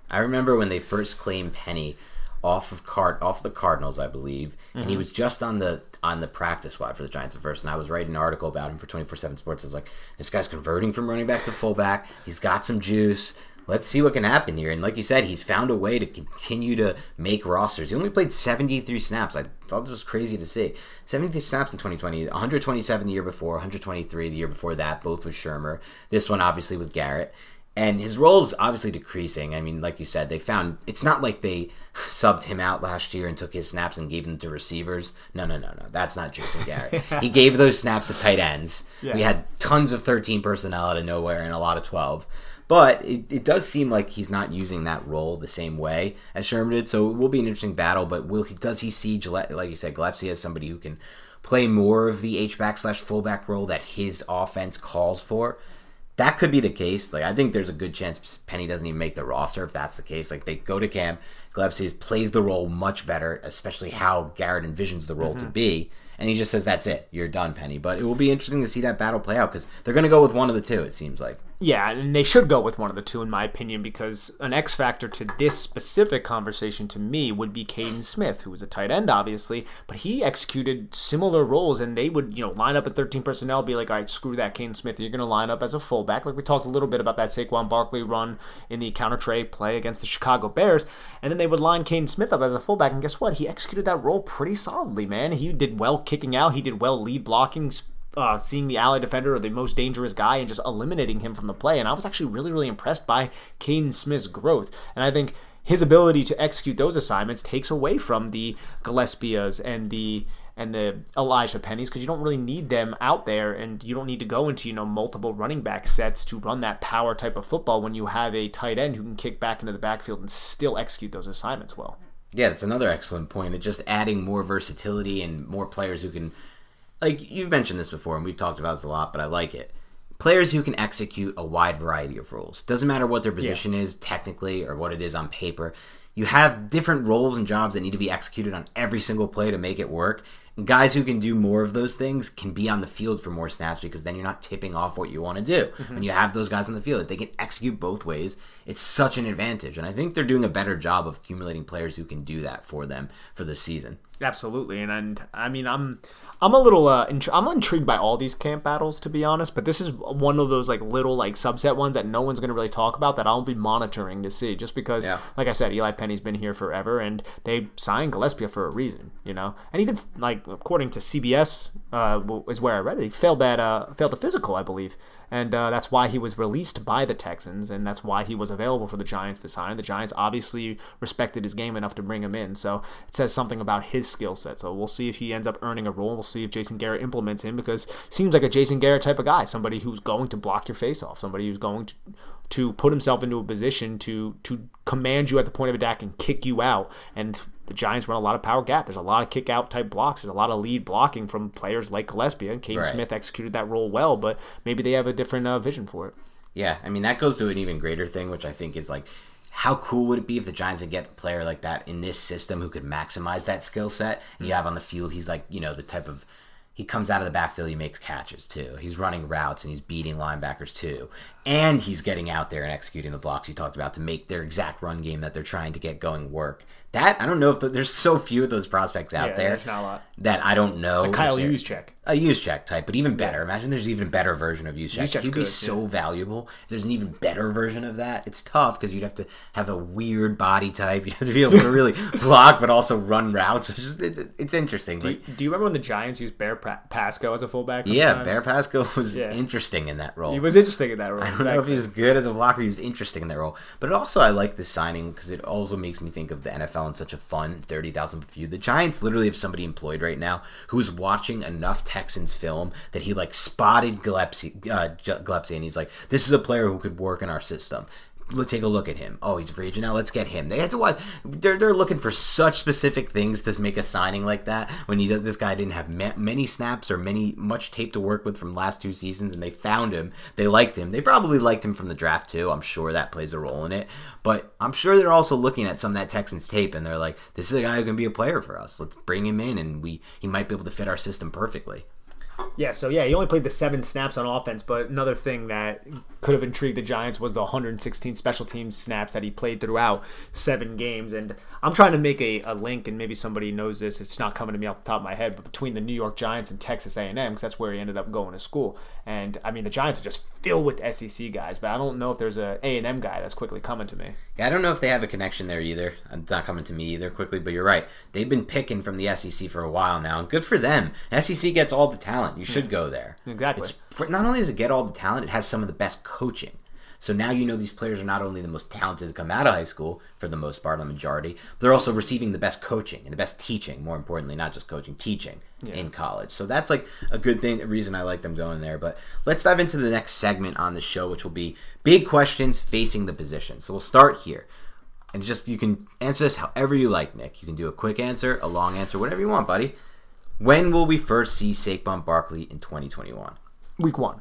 I remember when they first claimed Penny off of card off the Cardinals, I believe, mm-hmm. and he was just on the on the practice squad for the Giants at first. And I was writing an article about him for twenty-four seven Sports. I was like, this guy's converting from running back to fullback. He's got some juice. Let's see what can happen here. And like you said, he's found a way to continue to make rosters. He only played seventy-three snaps. I thought this was crazy to see. seventy-three snaps in twenty twenty. one hundred twenty-seven the year before, one hundred twenty-three the year before that, both with Shermer. This one, obviously, with Garrett. And his role is obviously decreasing. I mean, like you said, they found... It's not like they subbed him out last year and took his snaps and gave them to receivers. No, no, no, no. That's not Jason Garrett. He gave those snaps to tight ends. Yeah. We had tons of thirteen personnel out of nowhere and a lot of twelve. But it, it does seem like he's not using that role the same way as Sherman did. So it will be an interesting battle. But will he? Does he see, Gillette, like you said, Gillespie as somebody who can play more of the H-back slash fullback role that his offense calls for? That could be the case. Like, I think there's a good chance Penny doesn't even make the roster if that's the case. Like, they go to camp, Gillespie plays the role much better, especially how Garrett envisions the role mm-hmm. to be, and he just says, that's it, you're done, Penny. But it will be interesting to see that battle play out, because they're going to go with one of the two, it seems like. Yeah, and they should go with one of the two, in my opinion, because an X factor to this specific conversation to me would be Caden Smith, who was a tight end, obviously, but he executed similar roles, and they would, you know, line up at thirteen personnel, be like, all right, screw that, Caden Smith, you're going to line up as a fullback. Like we talked a little bit about that Saquon Barkley run in the counter trade play against the Chicago Bears, and then they would line Caden Smith up as a fullback, and guess what? He executed that role pretty solidly, man. He did well kicking out, he did well lead blocking, Uh, seeing the alley defender or the most dangerous guy and just eliminating him from the play. And I was actually really, really impressed by Caden Smith's growth. And I think his ability to execute those assignments takes away from the Gillespias and the and the Elijah Pennies, because you don't really need them out there, and you don't need to go into, you know, multiple running back sets to run that power type of football when you have a tight end who can kick back into the backfield and still execute those assignments well. Yeah, that's another excellent point. It's just adding more versatility and more players who can, like you've mentioned this before, and we've talked about this a lot, but I like it. Players who can execute a wide variety of roles. Doesn't matter what their position yeah. is technically or what it is on paper. You have different roles and jobs that need to be executed on every single play to make it work. And guys who can do more of those things can be on the field for more snaps, because then you're not tipping off what you want to do. Mm-hmm. When you have those guys on the field, if they can execute both ways, it's such an advantage. And I think they're doing a better job of accumulating players who can do that for them for this season. Absolutely. And, and I mean, I'm I'm a little uh, int- I'm intrigued by all these camp battles, to be honest, but this is one of those like little like subset ones that no one's going to really talk about, that I'll be monitoring to see, just because yeah. like I said, Eli Penny's been here forever, and they signed Gillespie for a reason, you know. And he did, like, according to C B S uh, is where I read it, he failed that uh, failed the physical, I believe. And uh, that's why he was released by the Texans, and that's why he was available for the Giants to sign. The Giants obviously respected his game enough to bring him in, so it says something about his skill set. So we'll see if he ends up earning a role. We'll see if Jason Garrett implements him, because he seems like a Jason Garrett type of guy, somebody who's going to block your face off, somebody who's going to to put himself into a position to to command you at the point of attack and kick you out. And the Giants run a lot of power gap. There's a lot of kick-out type blocks. There's a lot of lead blocking from players like Gillespie. And Caden right. Smith executed that role well, but maybe they have a different uh, vision for it. Yeah, I mean, that goes to an even greater thing, which I think is like, how cool would it be if the Giants could get a player like that in this system who could maximize that skill set? And you have on the field, he's like, you know, the type of, he comes out of the backfield, he makes catches too. He's running routes and he's beating linebackers too. And he's getting out there and executing the blocks you talked about to make their exact run game that they're trying to get going work. That, I don't know if the, there's so few of those prospects out yeah, there there's not a lot. that I don't know. A Kyle Juszczyk. A Juszczyk type, but even better. Imagine there's even better version of Juszczyk. Juszczyk's He'd be good, so yeah. valuable. If there's an even better version of that, it's tough because you'd have to have a weird body type. You'd have to be able to really block but also run routes. It's, just, it, it's interesting. Do you, do you remember when the Giants used Bear Pasco as a fullback sometimes? Yeah, Bear Pasco was yeah. interesting in that role. He was interesting in that role. I don't exactly. know if he was good as a blocker. He was interesting in that role. But it also, I like this signing because it also makes me think of the N F L in such a fun thirty thousand view. The Giants literally have somebody employed right now who's watching enough Texans film that he like spotted Gillespie, uh, Gillespie and he's like, this is a player who could work in our system. Let's take a look at him. Oh, he's a free agent now. Let's get him. They had to watch. They're they're looking for such specific things to make a signing like that. When he does, this guy didn't have ma- many snaps or many much tape to work with from last two seasons, and they found him. They liked him. They probably liked him from the draft too. I'm sure that plays a role in it. But I'm sure they're also looking at some of that Texans tape, and they're like, this is a guy who can be a player for us. Let's bring him in, and we he might be able to fit our system perfectly. Yeah, so yeah, he only played the seven snaps on offense, but another thing that could have intrigued the Giants was the one hundred sixteen special teams snaps that he played throughout seven games. And I'm trying to make a, a link, and maybe somebody knows this, it's not coming to me off the top of my head, but between the New York Giants and Texas A and M, because that's where he ended up going to school. And, I mean, the Giants are just filled with S E C guys, but I don't know if there's a A and M guy that's quickly coming to me. Yeah, I don't know if they have a connection there either. It's not coming to me either quickly, but you're right. They've been picking from the S E C for a while now, and good for them. S E C gets all the talent. You should yeah. go there. Exactly. It's, not only does it get all the talent, it has some of the best coaching. So now you know these players are not only the most talented to come out of high school, for the most part, the majority, but they're also receiving the best coaching and the best teaching, more importantly, not just coaching, teaching yeah. in college. So that's like a good thing, a reason I like them going there. But let's dive into the next segment on the show, which will be big questions facing the position. So we'll start here. And just, you can answer this however you like, Nick. You can do a quick answer, a long answer, whatever you want, buddy. When will we first see Saquon Barkley in twenty twenty-one? Week one.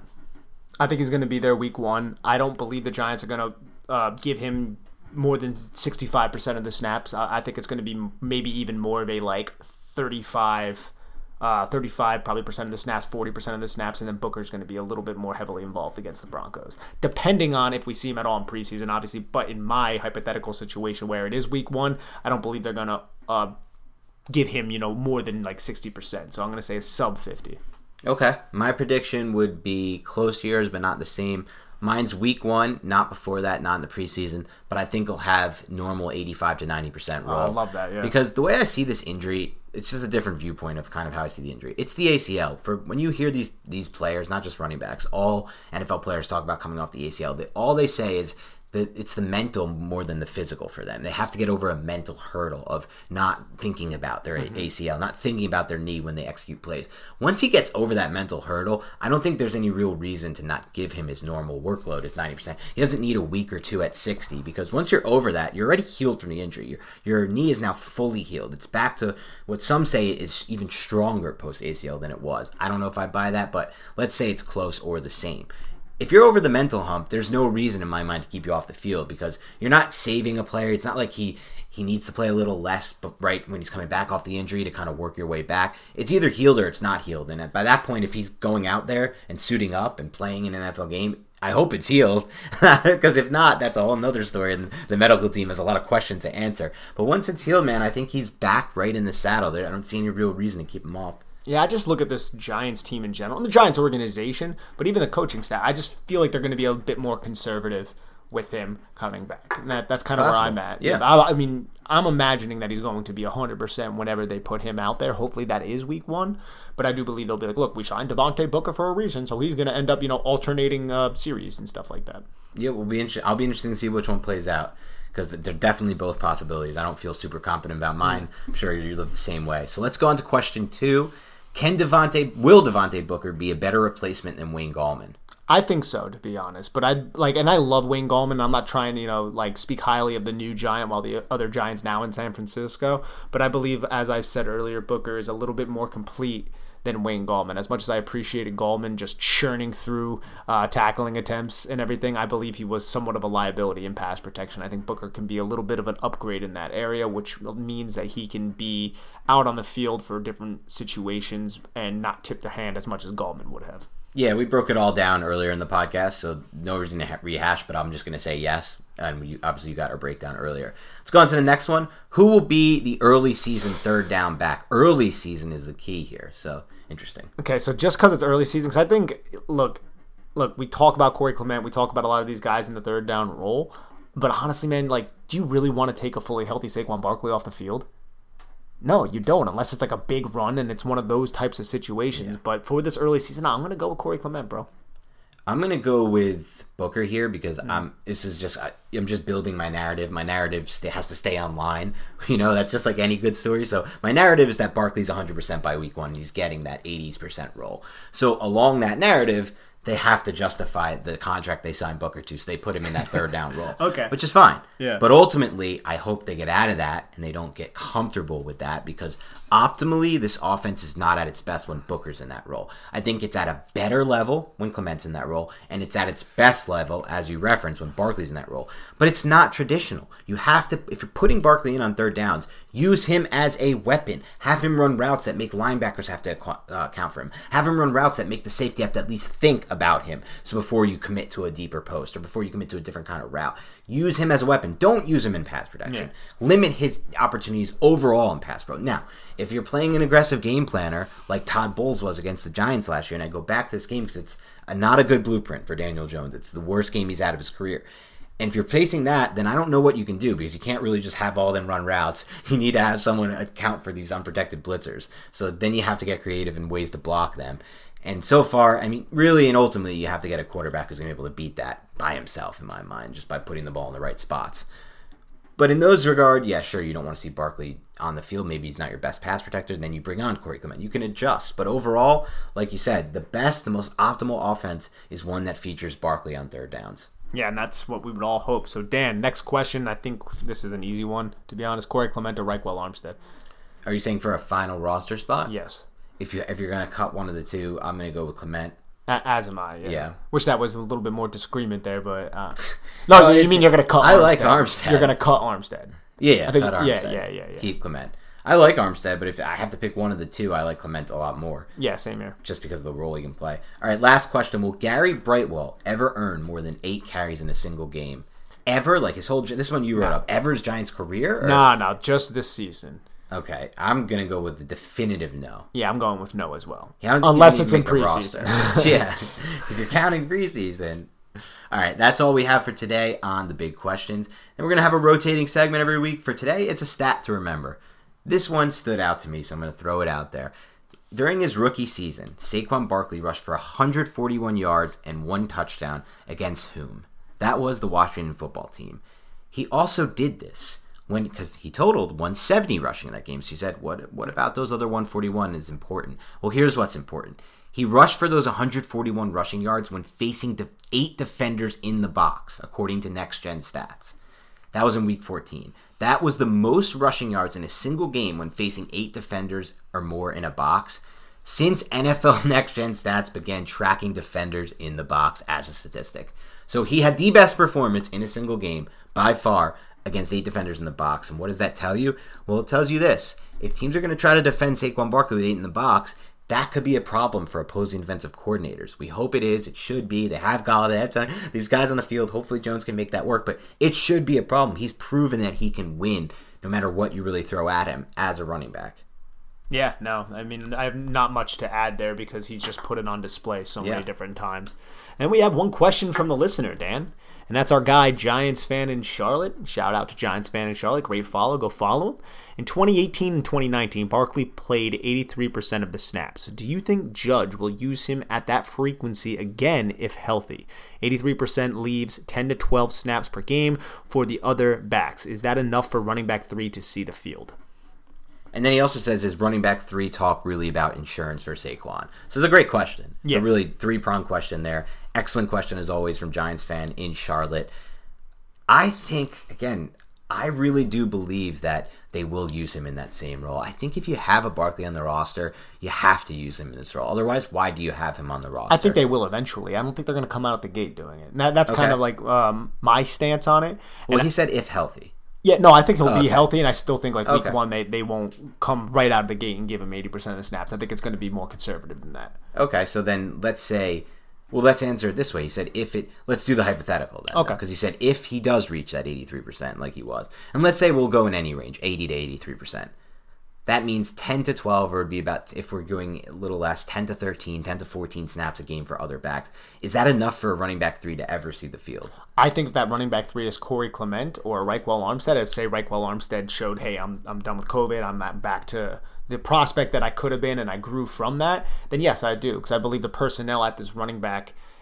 I think he's going to be there week one. I don't believe the Giants are going to uh, give him more than sixty-five percent of the snaps. I, I think it's going to be maybe even more of a like thirty-five, uh, thirty-five probably percent of the snaps, forty percent of the snaps, and then Booker's going to be a little bit more heavily involved against the Broncos, depending on if we see him at all in preseason, obviously. But in my hypothetical situation where it is week one, I don't believe they're going to uh, give him, you know, more than like sixty percent. So I'm going to say sub fifty. Okay. My prediction would be close to yours, but not the same. Mine's week one, not before that, not in the preseason, but I think he'll have normal eighty-five to ninety percent roll. Oh, I love that, yeah. Because the way I see this injury, it's just a different viewpoint of kind of how I see the injury. It's the A C L. For when you hear these these players, not just running backs, all N F L players talk about coming off the A C L, they, all they say is that it's the mental more than the physical for them. They have to get over a mental hurdle of not thinking about their mm-hmm. A C L, not thinking about their knee when they execute plays. Once he gets over that mental hurdle, I don't think there's any real reason to not give him his normal workload as ninety percent. He doesn't need a week or two at sixty, because once you're over that, you're already healed from the injury. Your, your knee is now fully healed. It's back to what some say is even stronger post-A C L than it was. I don't know if I buy that, but let's say it's close or the same. If you're over the mental hump, there's no reason in my mind to keep you off the field, because you're not saving a player. It's not like he, he needs to play a little less, but right when he's coming back off the injury to kind of work your way back. It's either healed or it's not healed. And by that point, if he's going out there and suiting up and playing in an N F L game, I hope it's healed, because if not, that's a whole nother story, and the medical team has a lot of questions to answer. But once it's healed, man, I think he's back right in the saddle. I don't see any real reason to keep him off. Yeah, I just look at this Giants team in general, and the Giants organization, but even the coaching staff, I just feel like they're going to be a bit more conservative with him coming back. And that, that's kind of where I'm at. Yeah. I, I mean, I'm imagining that he's going to be one hundred percent whenever they put him out there. Hopefully that is week one. But I do believe they'll be like, look, we signed Devontae Booker for a reason, so he's going to end up, you know, alternating uh, series and stuff like that. Yeah, we'll be inter- I'll be interested to see which one plays out, because they're definitely both possibilities. I don't feel super confident about mine. Mm. I'm sure you live the same way. So let's go on to question two. Can Devontae, will Devontae Booker be a better replacement than Wayne Gallman? I think so, to be honest. But I like, and I love Wayne Gallman. I'm not trying to, you know, like speak highly of the new Giant while the other Giant's now in San Francisco. But I believe, as I said earlier, Booker is a little bit more complete than Wayne Gallman. As much as I appreciated Gallman just churning through uh, tackling attempts and everything, I believe he was somewhat of a liability in pass protection. I think Booker can be a little bit of an upgrade in that area, which means that he can be out on the field for different situations and not tip the hand as much as Gallman would have. Yeah, we broke it all down earlier in the podcast, so no reason to rehash, but I'm just going to say yes. And we, obviously you got our breakdown earlier. Let's go on to the next one. Who will be the early season third down back? Early season is the key here, so interesting. Okay, so just because it's early season, because I think, look, look, we talk about Corey Clement, we talk about a lot of these guys in the third down role, but honestly, man, like, do you really want to take a fully healthy Saquon Barkley off the field? No, you don't, unless it's like a big run and it's one of those types of situations. Yeah. But for this early season, I'm going to go with Corey Clement, bro. I'm going to go with Booker here because mm. I'm. This is just I, I'm just building my narrative. My narrative st- has to stay online. You know, that's just like any good story. So my narrative is that Barkley's one hundred percent by week one. He's getting that eighty percent roll. So along that narrative, they have to justify the contract they signed Booker to, so they put him in that third down role. Okay. Which is fine. Yeah. But ultimately, I hope they get out of that and they don't get comfortable with that, because optimally, this offense is not at its best when Booker's in that role. I think it's at a better level when Clement's in that role, and it's at its best level, as you referenced, when Barkley's in that role. But it's not traditional. You have to, if you're putting Barkley in on third downs, use him as a weapon. Have him run routes that make linebackers have to uh, account for him. Have him run routes that make the safety have to at least think about him. So before you commit to a deeper post or before you commit to a different kind of route, use him as a weapon. Don't use him in pass protection. Yeah. Limit his opportunities overall in pass pro. Now, if you're playing an aggressive game planner like Todd Bowles was against the Giants last year, and I go back to this game because it's a, not a good blueprint for Daniel Jones. It's the worst game he's had of his career. And if you're facing that, then I don't know what you can do, because you can't really just have all them run routes. You need to have someone account for these unprotected blitzers. So then you have to get creative in ways to block them. And so far, I mean, really and ultimately, you have to get a quarterback who's going to be able to beat that by himself, in my mind, just by putting the ball in the right spots. But in those regard, yeah, sure, you don't want to see Barkley on the field. Maybe he's not your best pass protector. Then you bring on Corey Clement. You can adjust. But overall, like you said, the best, the most optimal offense is one that features Barkley on third downs. Yeah, and that's what we would all hope. So, Dan, next question. I think this is an easy one, to be honest. Corey Clement or Reichwell Armstead? Are you saying for a final roster spot? Yes. If you if you're gonna cut one of the two, I'm gonna go with Clement. As am I. Yeah. yeah. Wish that was a little bit more disagreement there, but uh, no, no you mean you're gonna cut? I Armstead. like Armstead. You're gonna cut Armstead. Yeah, yeah, I think, cut Armstead. Yeah, yeah, yeah, yeah. Keep Clement. I like Armstead, but if I have to pick one of the two, I like Clement a lot more. Yeah, same here. Just because of the role he can play. All right, last question. Will Gary Brightwell ever earn more than eight carries in a single game? Ever? Like his whole... This one you wrote no. up. Ever his Giants career? Or? Nah, no, just this season. Okay, I'm going to go with the definitive no. Yeah, I'm going with no as well. Yeah, unless it's in preseason. Yeah, if you're counting preseason... All right, that's all we have for today on the big questions. And we're going to have a rotating segment every week. For today, it's a stat to remember. This one stood out to me, so I'm going to throw it out there. During his rookie season, Saquon Barkley rushed for one hundred forty-one yards and one touchdown against whom? That was the Washington football team. He also did this when, because he totaled one hundred seventy rushing in that game. So he said, what, what about those other one hundred forty-one is important? Well, here's what's important. He rushed for those one hundred forty-one rushing yards when facing de- eight defenders in the box, according to Next Gen Stats. That was in week fourteen. That was the most rushing yards in a single game when facing eight defenders or more in a box since N F L Next Gen Stats began tracking defenders in the box as a statistic. So he had the best performance in a single game by far against eight defenders in the box. And what does that tell you? Well, it tells you this. If teams are going to try to defend Saquon Barkley with eight in the box, that could be a problem for opposing defensive coordinators. We hope it is. It should be. They have Galladay. They have time. These guys on the field. Hopefully Jones can make that work. But it should be a problem. He's proven that he can win no matter what you really throw at him as a running back. Yeah, no. I mean, I have not much to add there because he's just put it on display so yeah. many different times. And we have one question from the listener, Dan. And that's our guy, Giants fan in Charlotte. Shout out to Giants fan in Charlotte. Great follow. Go follow him. In twenty eighteen and twenty nineteen, Barkley played eighty-three percent of the snaps. Do you think Judge will use him at that frequency again if healthy? eighty-three percent leaves ten to twelve snaps per game for the other backs. Is that enough for running back three to see the field? And then he also says, is running back three talk really about insurance for Saquon? So it's a great question. It's yeah. a really three-pronged question there. Excellent question, as always, from Giants fan in Charlotte. I think, again, I really do believe that they will use him in that same role. I think if you have a Barkley on the roster, you have to use him in this role. Otherwise, why do you have him on the roster? I think they will eventually. I don't think they're going to come out of the gate doing it. Now, that's okay. kind of like um, my stance on it. Well, and he I, said if healthy. Yeah, no, I think he'll oh, be okay. healthy, and I still think like week okay. one they, they won't come right out of the gate and give him eighty percent of the snaps. I think it's going to be more conservative than that. Okay, so then let's say, well, let's answer it this way. He said if it, let's do the hypothetical then. Okay. Because he said if he does reach that eighty-three percent like he was, and let's say we'll go in any range, eighty to eighty-three percent. That means ten to twelve, or it would be about, if we're going a little less, ten to thirteen, ten to fourteen snaps a game for other backs. Is that enough for a running back three to ever see the field? I think if that running back three is Corey Clement or Reichwell Armstead, I'd say Reichwell Armstead showed, hey, I'm I'm done with COVID, I'm back to the prospect that I could have been, and I grew from that, then yes, I do, because I believe the personnel at this running back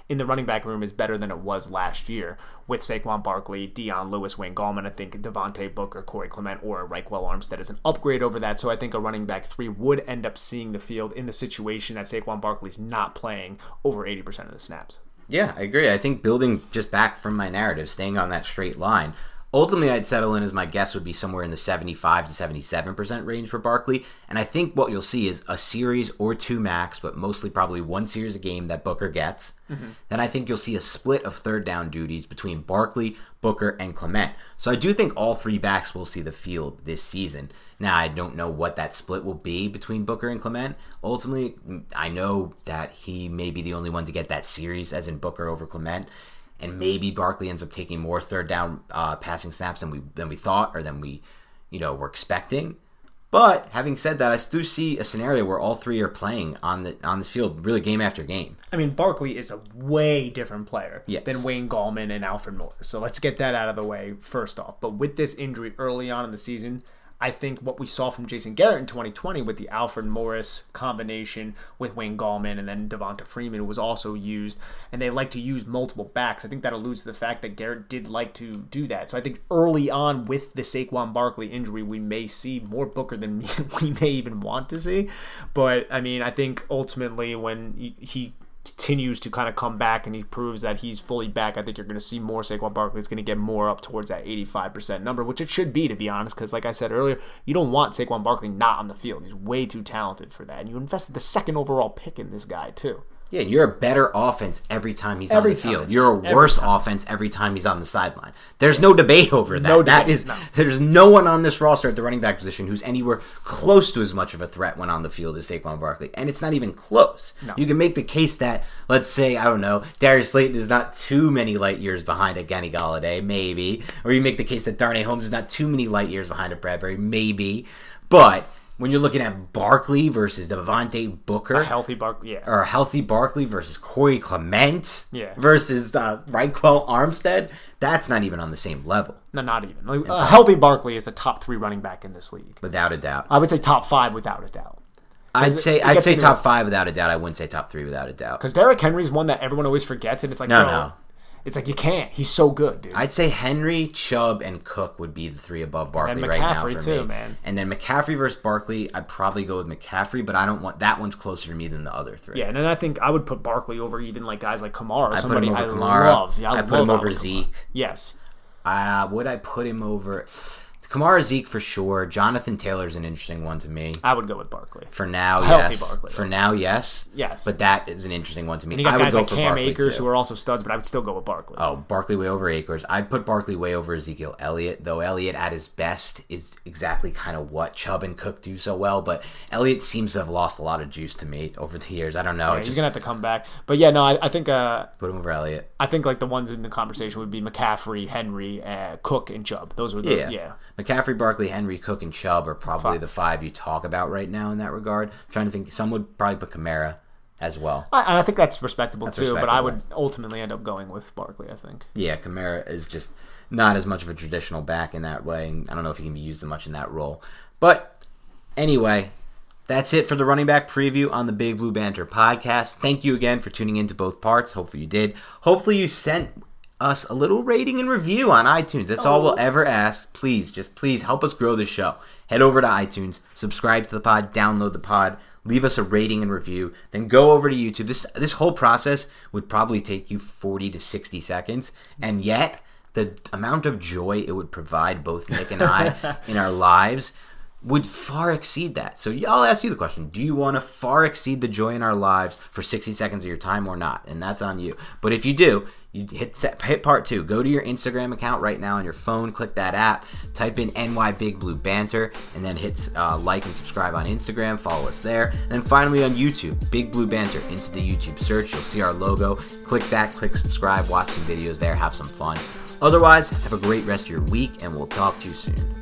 in the running back room is better than it was last year with Saquon Barkley, Dion Lewis, Wayne Gallman. I think Devontae Booker, Corey Clement, or Raquel Armstead is an upgrade over that. So I think a running back three would end up seeing the field in the situation that Saquon Barkley's not playing over eighty percent of the snaps. Yeah, I agree. I think building just back from my narrative, staying on that straight line, ultimately I'd settle in as my guess would be somewhere in the seventy-five to seventy-seven percent range for Barkley. And I think what you'll see is a series or two max, but mostly probably one series a game that Booker gets. Mm-hmm. Then I think you'll see a split of third down duties between Barkley, Booker, and Clement. So I do think all three backs will see the field this season. Now, I don't know what that split will be between Booker and Clement. Ultimately, I know that he may be the only one to get that series, as in Booker over Clement. And maybe Barkley ends up taking more third down uh, passing snaps than we than we thought or than we, you know, were expecting. But having said that, I still see a scenario where all three are playing on the on this field, really game after game. I mean, Barkley is a way different player yes. than Wayne Gallman and Alfred Morris. So let's get that out of the way first off. But with this injury early on in the season, I think what we saw from Jason Garrett in twenty twenty with the Alfred Morris combination with Wayne Gallman and then Devonta Freeman, who was also used, and they like to use multiple backs. I think that alludes to the fact that Garrett did like to do that. So I think early on with the Saquon Barkley injury, we may see more Booker than we may even want to see. But, I mean, I think ultimately when he continues to kind of come back and he proves that he's fully back, I think you're going to see more Saquon Barkley. It's going to get more up towards that eighty-five percent number, which it should be, to be honest, because like I said earlier, you don't want Saquon Barkley not on the field. He's way too talented for that. And you invested the second overall pick in this guy, too. Yeah, you're a better offense every time he's every on the time. field. You're a every worse time. offense every time he's on the sideline. There's yes. no debate over that. No that debate, is, no. There's no one on this roster at the running back position who's anywhere close to as much of a threat when on the field as Saquon Barkley. And it's not even close. No. You can make the case that, let's say, I don't know, Darius Slayton is not too many light years behind a Kenny Golladay, maybe. Or you make the case that Darnay Holmes is not too many light years behind a Bradbury, maybe. But when you're looking at Barkley versus Devontae Booker, a healthy Barkley, yeah, or a healthy Barkley versus Corey Clement, yeah, versus uh, Raquel Armstead, that's not even on the same level. No, not even. Like, a healthy Barkley is a top three running back in this league, without a doubt. I would say top five without a doubt. I'd say I'd say top five without a doubt. I wouldn't say top three without a doubt. Because Derrick Henry's one that everyone always forgets, and it's like, no, bro, no. It's like you can't. He's so good, dude. I'd say Henry, Chubb, and Cook would be the three above Barkley right now for too, me. Man. And then McCaffrey versus Barkley, I'd probably go with McCaffrey, but I don't want that one's closer to me than the other three. Yeah, and then I think I would put Barkley over even like guys like Kamara. I Somebody put him over I Kamara. love. Yeah, I, I put him over Kamara. Zeke. Yes. Uh, would I put him over? Kamara, Zeke for sure. Jonathan Taylor's an interesting one to me. I would go with Barkley. For now, Healthy yes. Barkley. For now, yes. Yes. But that is an interesting one to me. And you got I guys would go like for Cam Barkley Akers too. who are also studs, but I would still go with Barkley. Oh, Barkley way over Akers. I'd put Barkley way over Ezekiel Elliott, though Elliott at his best is exactly kind of what Chubb and Cook do so well, but Elliott seems to have lost a lot of juice to me over the years. I don't know. Yeah, he's just, going to have to come back. But yeah, no, I, I think... Uh, put him over Elliott. I think like the ones in the conversation would be McCaffrey, Henry, uh, Cook, and Chubb. Those were the... Yeah. yeah. McCaffrey, Barkley, Henry, Cook, and Chubb are probably five. the five you talk about right now in that regard. I'm trying to think. Some would probably put Kamara as well. I, and I think that's respectable that's too, respectable. but I would ultimately end up going with Barkley, I think. Yeah, Kamara is just not as much of a traditional back in that way. And I don't know if he can be used as much in that role. But anyway, that's it for the running back preview on the Big Blue Banter podcast. Thank you again for tuning into both parts. Hopefully you did. Hopefully you sent us a little rating and review on iTunes. That's oh. all we'll ever ask. Please, just please help us grow this show. Head over to iTunes, subscribe to the pod, download the pod, leave us a rating and review, then go over to YouTube. This this whole process would probably take you forty to sixty seconds, and yet the amount of joy it would provide both Nick and I in our lives would far exceed that. So I'll ask you the question, do you want to far exceed the joy in our lives for sixty seconds of your time or not? And that's on you. But if you do, you hit hit part two. Go to your Instagram account right now on your phone, click that app, type in N Y Big Blue Banter, and then hit uh, like and subscribe on Instagram. Follow us there. And then finally on YouTube, Big Blue Banter. Into the YouTube search, you'll see our logo. Click that, click subscribe, watch some videos there, have some fun. Otherwise, have a great rest of your week, and we'll talk to you soon.